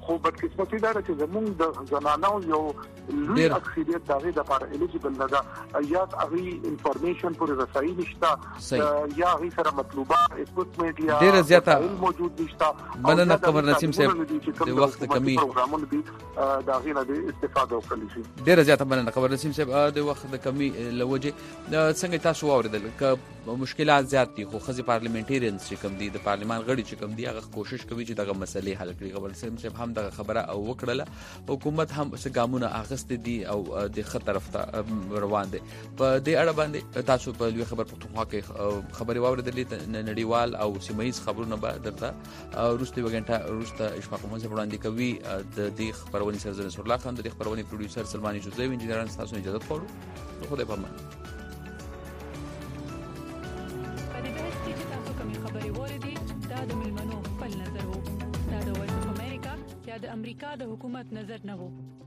خو بدقسمتي دا چې زموږ د زنانو یو لوی اکثریت دغه د لپاره الیجیبل نه ده یا هغه انفارمیشن پر رسایي نشته یا هغه سره مطلوبه اکوپمنټ یا ډیر زیاته موجود نشته مننه قمر نسیم صاحب د وخت کمی پروګرامونه دي دا غیر د استفاده وکړي شي ډیر زیاته مننه قمر نسیم صاحب د وخت د کمی لوجه څنګه تاسو اوریدل ک مشکلات زیات دي خو خزي پارلیمنټریانز چې کوم دي د پارلیمان غړي چې کوم دي هغه کوشش کوي چې دغه مسلې حل کړي. قمر نسیم صاحب هم دغه خبره او وکړه حکومت هم څه ګامونه اخیست دي او د خطر طرف ته روان دي. په دې اړه باندې تاسو په لوی خبر پښتونخوا کې خبري واوریدلې نړیوال او سیمایي خبرونه به درته روسته وګنټه روسته اشفاق مونږ وړاندې کوي. د دې خبرونې سرزنه نصر الله خان د دې خبرونې پروډوسر سلمانی جوزیف انجینران تاسو اجازه غواړو. خدای په امان. د امریکا د حکومت نظر نه وو.